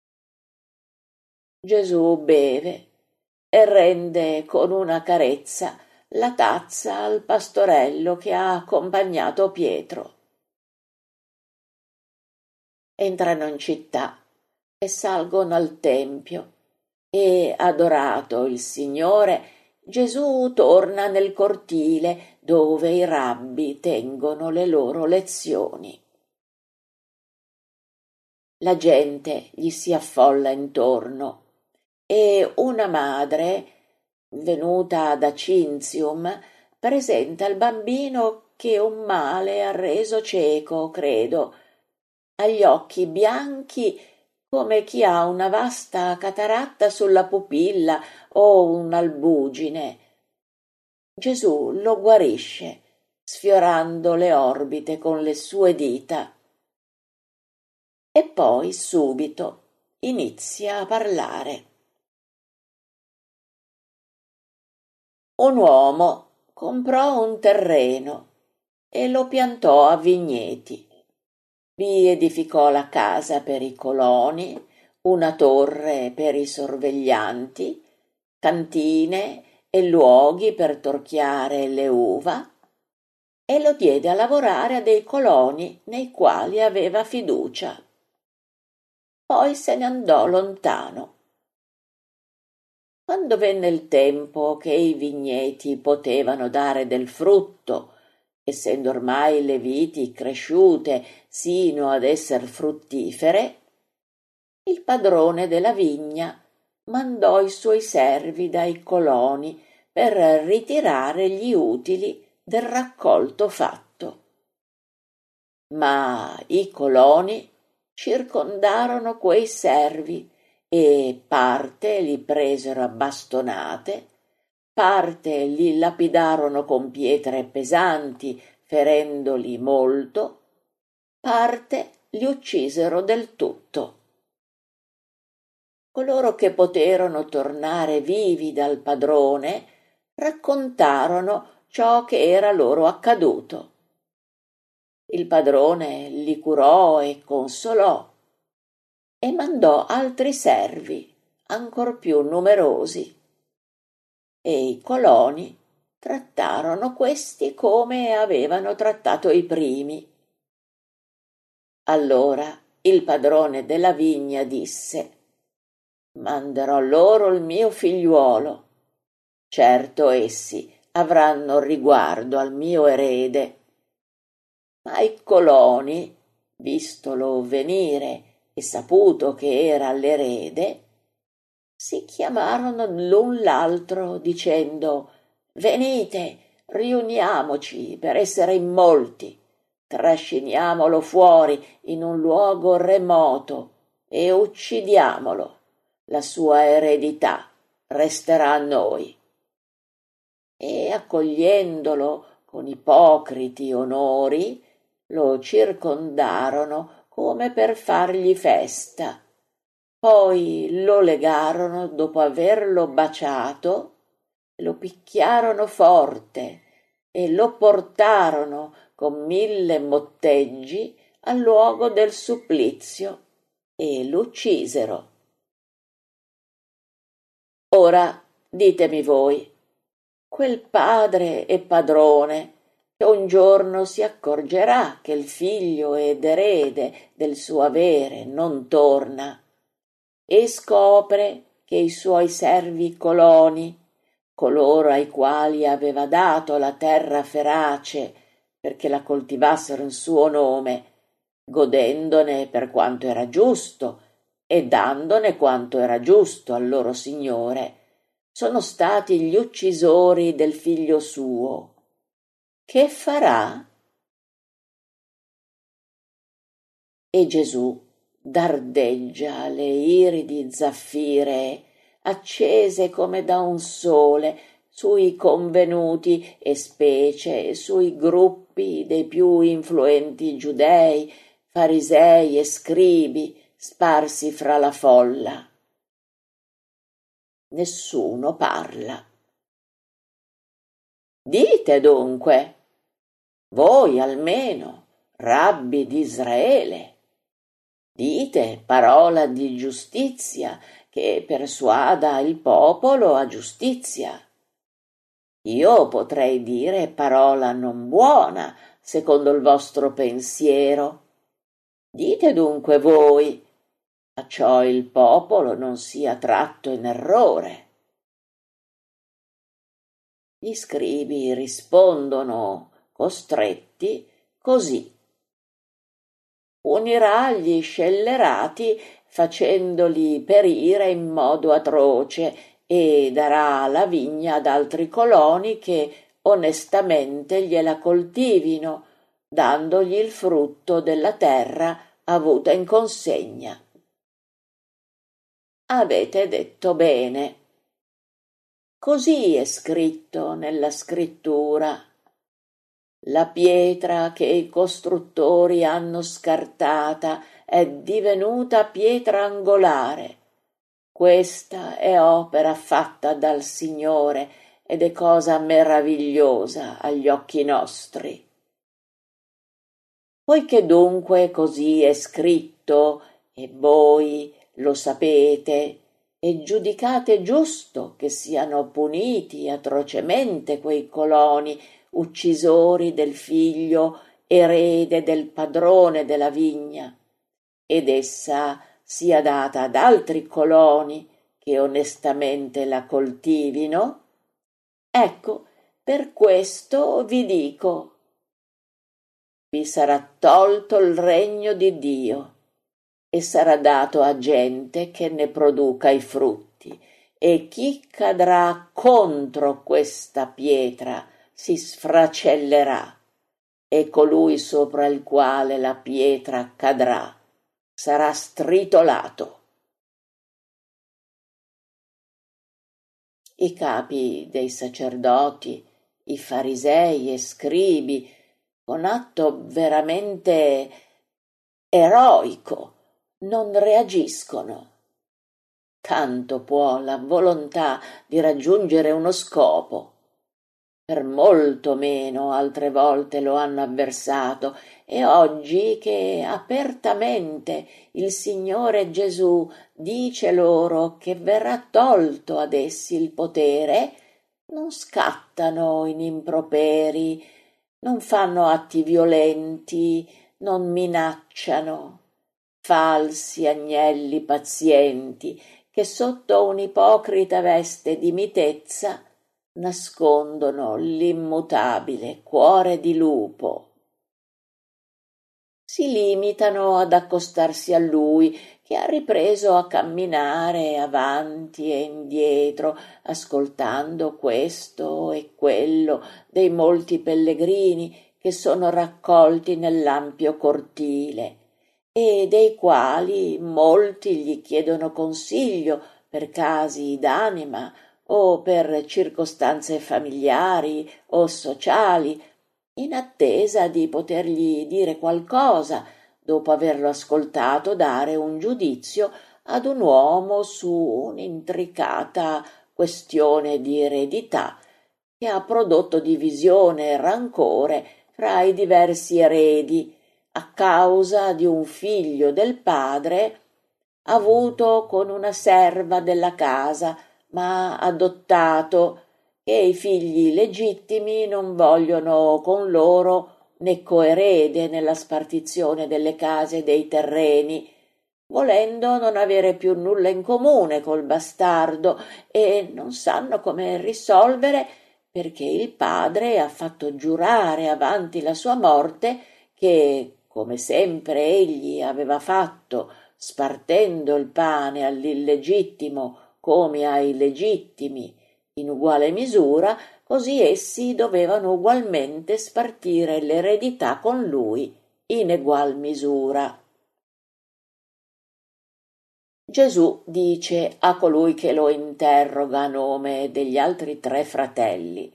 Gesù beve e rende con una carezza la tazza al pastorello che ha accompagnato Pietro. Entrano in città e salgono al tempio e, adorato il Signore, Gesù torna nel cortile dove i rabbi tengono le loro lezioni. La gente gli si affolla intorno e una madre, venuta da Cinzium, presenta il bambino che un male ha reso cieco, credo, ha gli occhi bianchi come chi ha una vasta cataratta sulla pupilla o un'albugine. Gesù lo guarisce, sfiorando le orbite con le sue dita. E poi subito inizia a parlare. Un uomo comprò un terreno e lo piantò a vigneti. Vi edificò la casa per i coloni, una torre per i sorveglianti, cantine e luoghi per torchiare le uva, e lo diede a lavorare a dei coloni nei quali aveva fiducia. Poi se ne andò lontano. Quando venne il tempo che i vigneti potevano dare del frutto, essendo ormai le viti cresciute sino ad esser fruttifere, il padrone della vigna mandò i suoi servi dai coloni per ritirare gli utili del raccolto fatto. Ma i coloni circondarono quei servi e parte li presero a bastonate, parte li lapidarono con pietre pesanti, ferendoli molto, parte li uccisero del tutto. coloro che poterono tornare vivi dal padrone raccontarono ciò che era loro accaduto. Il padrone li curò e consolò e mandò altri servi, ancor più numerosi, e i coloni trattarono questi come avevano trattato i primi. Allora il padrone della vigna disse: manderò loro il mio figliuolo. Certo essi avranno riguardo al mio erede. Ma i coloni, vistolo venire e saputo che era l'erede, si chiamarono l'un l'altro dicendo: venite, riuniamoci per essere in molti, trasciniamolo fuori in un luogo remoto e uccidiamolo. La sua eredità resterà a noi. E accogliendolo con ipocriti onori, lo circondarono come per fargli festa. Poi lo legarono dopo averlo baciato, lo picchiarono forte e lo portarono con mille motteggi al luogo del supplizio e l'uccisero. Ora ditemi voi, quel padre e padrone che un giorno si accorgerà che il figlio ed erede del suo avere non torna e scopre che i suoi servi coloni, coloro ai quali aveva dato la terra ferace perché la coltivassero in suo nome, godendone per quanto era giusto e dandone quanto era giusto al loro signore, sono stati gli uccisori del figlio suo. Che farà? E Gesù dardeggia le iridi zaffiree, accese come da un sole, sui convenuti e specie sui gruppi dei più influenti giudei, farisei e scribi sparsi fra la folla. Nessuno parla. Dite dunque, voi almeno, rabbi di Israele, dite parola di giustizia che persuada il popolo a giustizia. Io potrei dire parola non buona, secondo il vostro pensiero. Dite dunque voi, acciò il popolo non sia tratto in errore. Gli scribi rispondono, costretti, così: punirà gli scellerati facendoli perire in modo atroce e darà la vigna ad altri coloni che onestamente gliela coltivino, dandogli il frutto della terra avuta in consegna. Avete detto bene. Così è scritto nella scrittura. La pietra che i costruttori hanno scartata è divenuta pietra angolare. Questa è opera fatta dal Signore ed è cosa meravigliosa agli occhi nostri. Poiché dunque così è scritto e voi lo sapete, e giudicate giusto che siano puniti atrocemente quei coloni uccisori del figlio erede del padrone della vigna, ed essa sia data ad altri coloni che onestamente la coltivino? Ecco, per questo vi dico: vi sarà tolto il regno di Dio e sarà dato a gente che ne produca i frutti, e chi cadrà contro questa pietra si sfracellerà, e colui sopra il quale la pietra cadrà sarà stritolato. I capi dei sacerdoti, i farisei e scribi, con atto veramente eroico, non reagiscono. tanto può la volontà di raggiungere uno scopo. Per molto meno altre volte lo hanno avversato, e oggi che apertamente il Signore Gesù dice loro che verrà tolto ad essi il potere, non scattano in improperi, non fanno atti violenti, non minacciano. Falsi agnelli pazienti che sotto un'ipocrita veste di mitezza nascondono l'immutabile cuore di lupo. Si limitano ad accostarsi a lui, che ha ripreso a camminare avanti e indietro, ascoltando questo e quello dei molti pellegrini che sono raccolti nell'ampio cortile, e dei quali molti gli chiedono consiglio per casi d'anima o per circostanze familiari o sociali, in attesa di potergli dire qualcosa, dopo averlo ascoltato dare un giudizio ad un uomo su un'intricata questione di eredità che ha prodotto divisione e rancore fra i diversi eredi, a causa di un figlio del padre avuto con una serva della casa, ma adottato, che i figli legittimi non vogliono con loro né coerede nella spartizione delle case e dei terreni, volendo non avere più nulla in comune col bastardo, e non sanno come risolvere, perché il padre ha fatto giurare avanti la sua morte che, come sempre egli aveva fatto, spartendo il pane all'illegittimo come ai legittimi in uguale misura, così essi dovevano ugualmente spartire l'eredità con lui in egual misura. Gesù dice a colui che lo interroga a nome degli altri tre fratelli: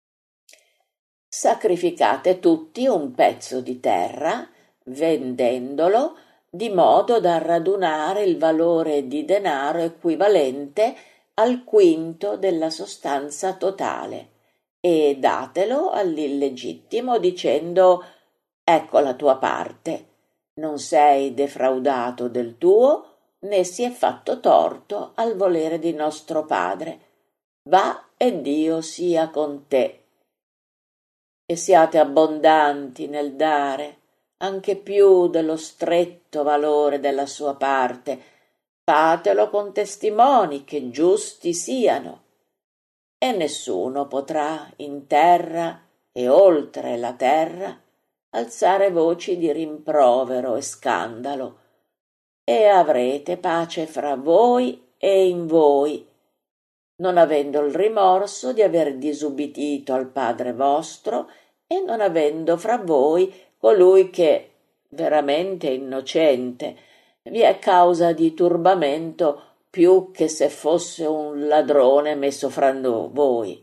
sacrificate tutti un pezzo di terra, vendendolo, di modo da radunare il valore di denaro equivalente al quinto della sostanza totale, e datelo all'illegittimo dicendo: ecco la tua parte, non sei defraudato del tuo, né si è fatto torto al volere di nostro Padre. Va e Dio sia con te. E siate abbondanti nel dare, anche più dello stretto valore della sua parte. Fatelo con testimoni che giusti siano, e nessuno potrà in terra e oltre la terra alzare voci di rimprovero e scandalo, e avrete pace fra voi e in voi, non avendo il rimorso di aver disubbidito al Padre vostro, e non avendo fra voi colui che, veramente innocente, vi è causa di turbamento più che se fosse un ladrone messo fra voi.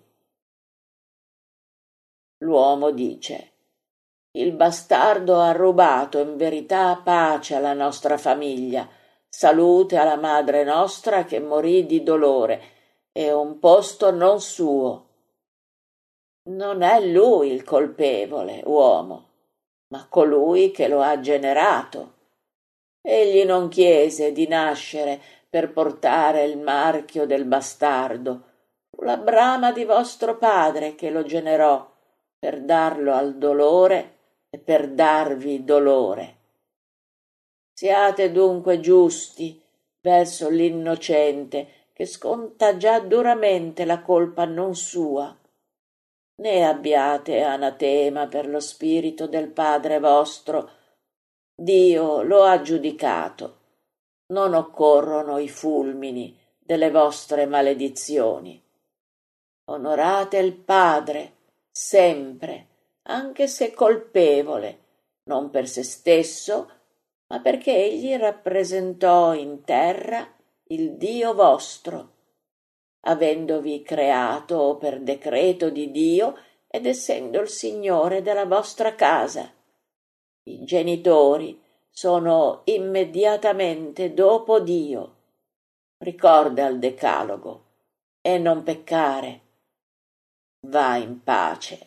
L'uomo dice: il bastardo ha rubato in verità pace alla nostra famiglia, salute alla madre nostra che morì di dolore, e un posto non suo. Non è lui il colpevole, uomo, ma colui che lo ha generato. Egli non chiese di nascere per portare il marchio del bastardo. Fu la brama di vostro padre che lo generò per darlo al dolore e per darvi dolore. Siate dunque giusti verso l'innocente, che sconta già duramente la colpa non sua, né abbiate anatema per lo spirito del Padre vostro. Dio lo ha giudicato. Non occorrono i fulmini delle vostre maledizioni. Onorate il Padre sempre, anche se colpevole, non per se stesso, ma perché egli rappresentò in terra il Dio vostro, avendovi creato per decreto di Dio ed essendo il Signore della vostra casa. I genitori sono immediatamente dopo Dio. ricorda il decalogo e non peccare. Va in pace.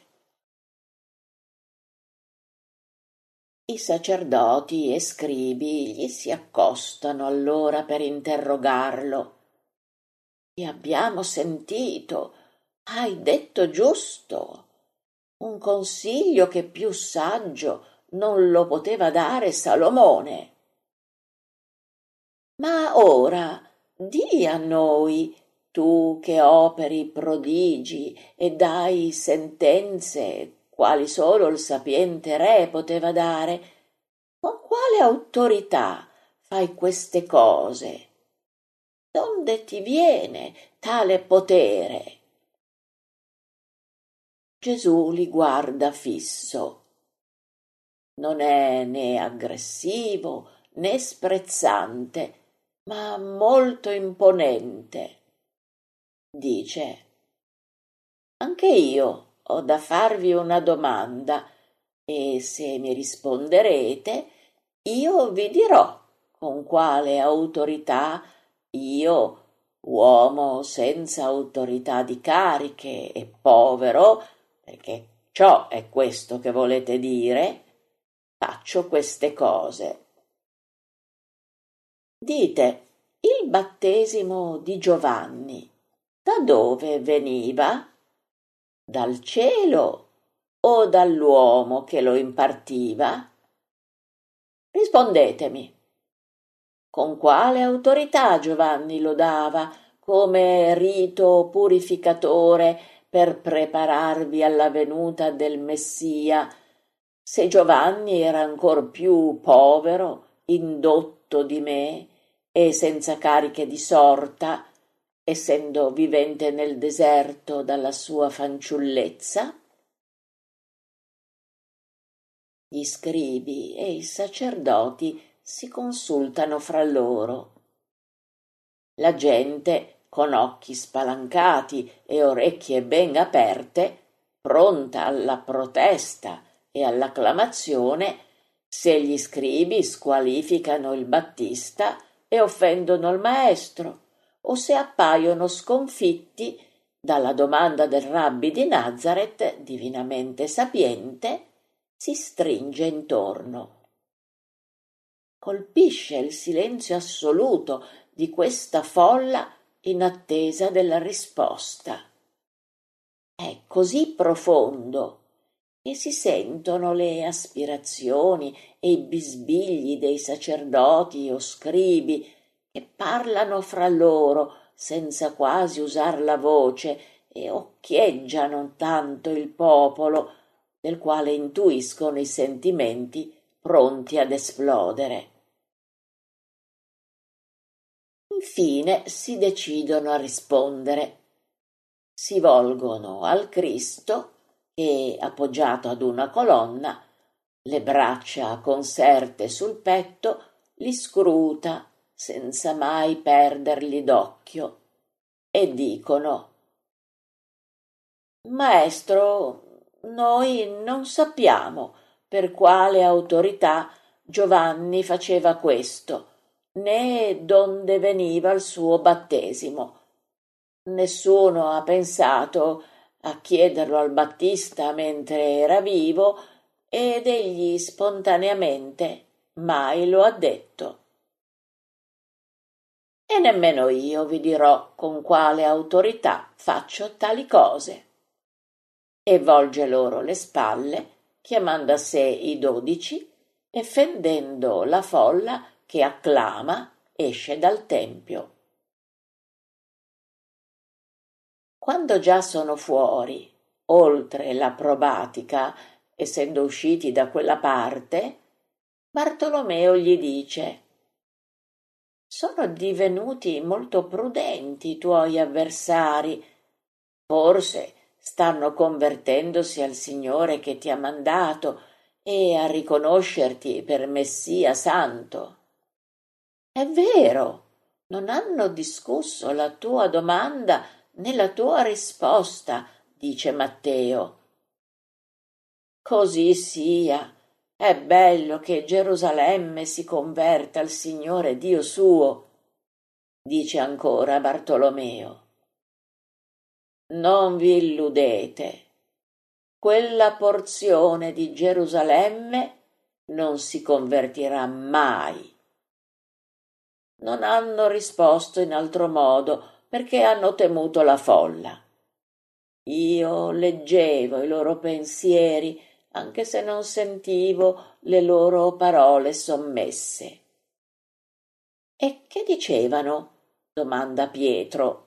I sacerdoti e scribi gli si accostano allora per interrogarlo. Ti abbiamo sentito, hai detto giusto. Un consiglio che più saggio non lo poteva dare Salomone. Ma ora di a noi, tu che operi prodigi e dai sentenze quali solo il sapiente re poteva dare, con quale autorità fai queste cose? Donde ti viene tale potere? Gesù li guarda fisso. Non è né aggressivo né sprezzante, ma molto imponente. Dice: anche io ho da farvi una domanda e se mi risponderete io vi dirò con quale autorità io, uomo senza autorità di cariche e povero, perché ciò è questo che volete dire, faccio queste cose. Dite, il battesimo di Giovanni da dove veniva? Dal cielo o dall'uomo che lo impartiva? Rispondetemi. Con quale autorità Giovanni lo dava come rito purificatore per prepararvi alla venuta del Messia, se Giovanni era ancor più povero, indotto di me e senza cariche di sorta, essendo vivente nel deserto dalla sua fanciullezza? Gli scribi e i sacerdoti si consultano fra loro. La gente, con occhi spalancati e orecchie ben aperte, pronta alla protesta e all'acclamazione, se gli scribi squalificano il Battista e offendono il Maestro, o se appaiono sconfitti dalla domanda del rabbi di Nazaret, divinamente sapiente, si stringe intorno. Colpisce il silenzio assoluto di questa folla in attesa della risposta. È così profondo che si sentono le aspirazioni e i bisbigli dei sacerdoti o scribi che parlano fra loro senza quasi usar la voce e occhieggiano tanto il popolo, del quale intuiscono i sentimenti pronti ad esplodere. Infine si decidono a rispondere. Si volgono al Cristo che, appoggiato ad una colonna, le braccia conserte sul petto, li scruta senza mai perderli d'occhio e dicono: Maestro, noi non sappiamo per quale autorità Giovanni faceva questo, né donde veniva il suo battesimo. Nessuno ha pensato a chiederlo al Battista mentre era vivo ed egli spontaneamente mai lo ha detto. E nemmeno io vi dirò con quale autorità faccio tali cose. E volge loro le spalle, chiamando a sé i dodici e fendendo la folla che acclama esce dal tempio. Quando già sono fuori, oltre la probatica, essendo usciti da quella parte, Bartolomeo gli dice: sono divenuti molto prudenti i tuoi avversari, forse stanno convertendosi al Signore che ti ha mandato e a riconoscerti per Messia santo. È vero, non hanno discusso la tua domanda né la tua risposta, dice Matteo. Così sia. È bello che Gerusalemme si converta al Signore Dio suo. dice ancora Bartolomeo. Non vi illudete, quella porzione di Gerusalemme non si convertirà mai. Non hanno risposto in altro modo perché hanno temuto la folla. Io leggevo i loro pensieri, anche se non sentivo le loro parole sommesse. E che dicevano? Domanda Pietro.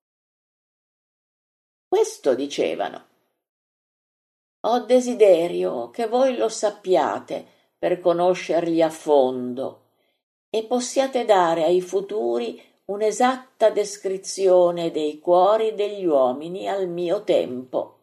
Questo dicevano. Ho desiderio che voi lo sappiate per conoscerli a fondo e possiate dare ai futuri un'esatta descrizione dei cuori degli uomini al mio tempo.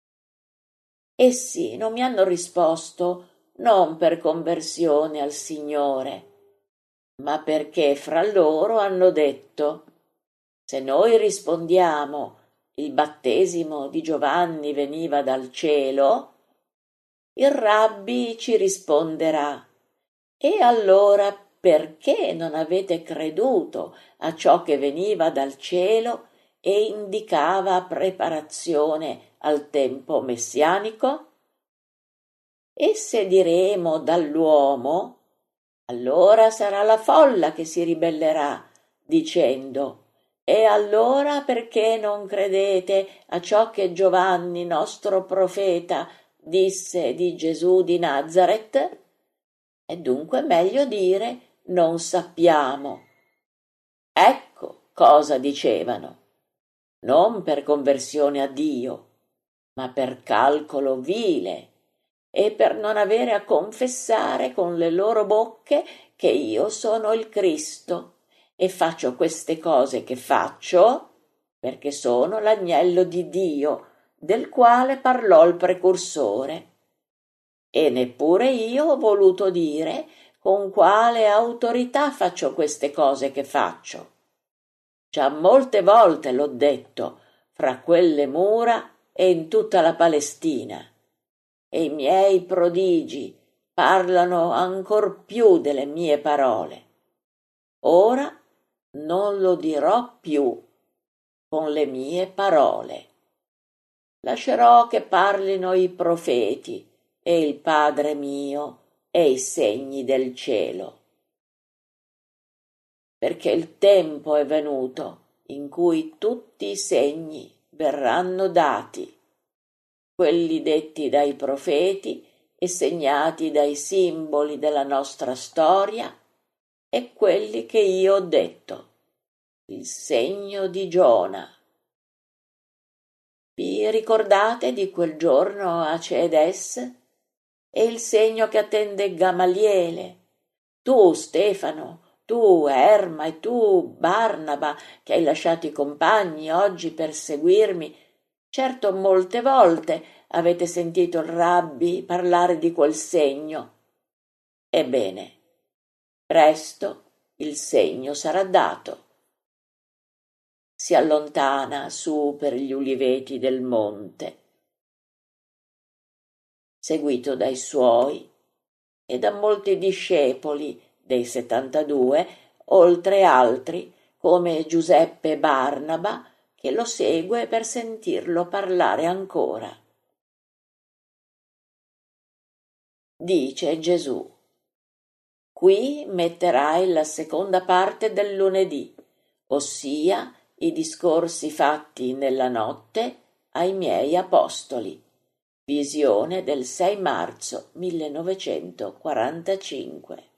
Essi non mi hanno risposto non per conversione al Signore, ma perché fra loro hanno detto: se noi rispondiamo il battesimo di Giovanni veniva dal cielo, il Rabbi ci risponderà: e allora perché non avete creduto a ciò che veniva dal cielo e indicava preparazione al tempo messianico? E se diremo dall'uomo, allora sarà la folla che si ribellerà, dicendo: e allora perché non credete a ciò che Giovanni, nostro profeta, disse di Gesù di Nazaret? È dunque meglio dire non sappiamo. Ecco cosa dicevano, non per conversione a Dio, ma per calcolo vile e per non avere a confessare con le loro bocche che io sono il Cristo e faccio queste cose che faccio perché sono l'agnello di Dio, del quale parlò il precursore. E neppure io ho voluto dire con quale autorità faccio queste cose che faccio. Già molte volte l'ho detto fra quelle mura e in tutta la Palestina, e i miei prodigi parlano ancor più delle mie parole. Ora non lo dirò più con le mie parole. Lascerò che parlino i profeti e il Padre mio e i segni del cielo. Perché il tempo è venuto in cui tutti i segni verranno dati, quelli detti dai profeti e segnati dai simboli della nostra storia, e quelli che io ho detto, il segno di Giona. Vi ricordate di quel giorno a Cedes? E il segno che attende Gamaliele? Tu, Stefano, tu, Erma, e tu, Barnaba, che hai lasciato i compagni oggi per seguirmi, certo molte volte avete sentito il Rabbi parlare di quel segno. Ebbene, presto il segno sarà dato. Si allontana su per gli uliveti del monte, seguito dai suoi e da molti discepoli dei settantadue, oltre altri come Giuseppe Barnaba, che lo segue per sentirlo parlare ancora. Dice Gesù: qui metterai la seconda parte del lunedì, ossia i discorsi fatti nella notte ai miei apostoli. Visione del sei marzo millenovecentoquarantacinque.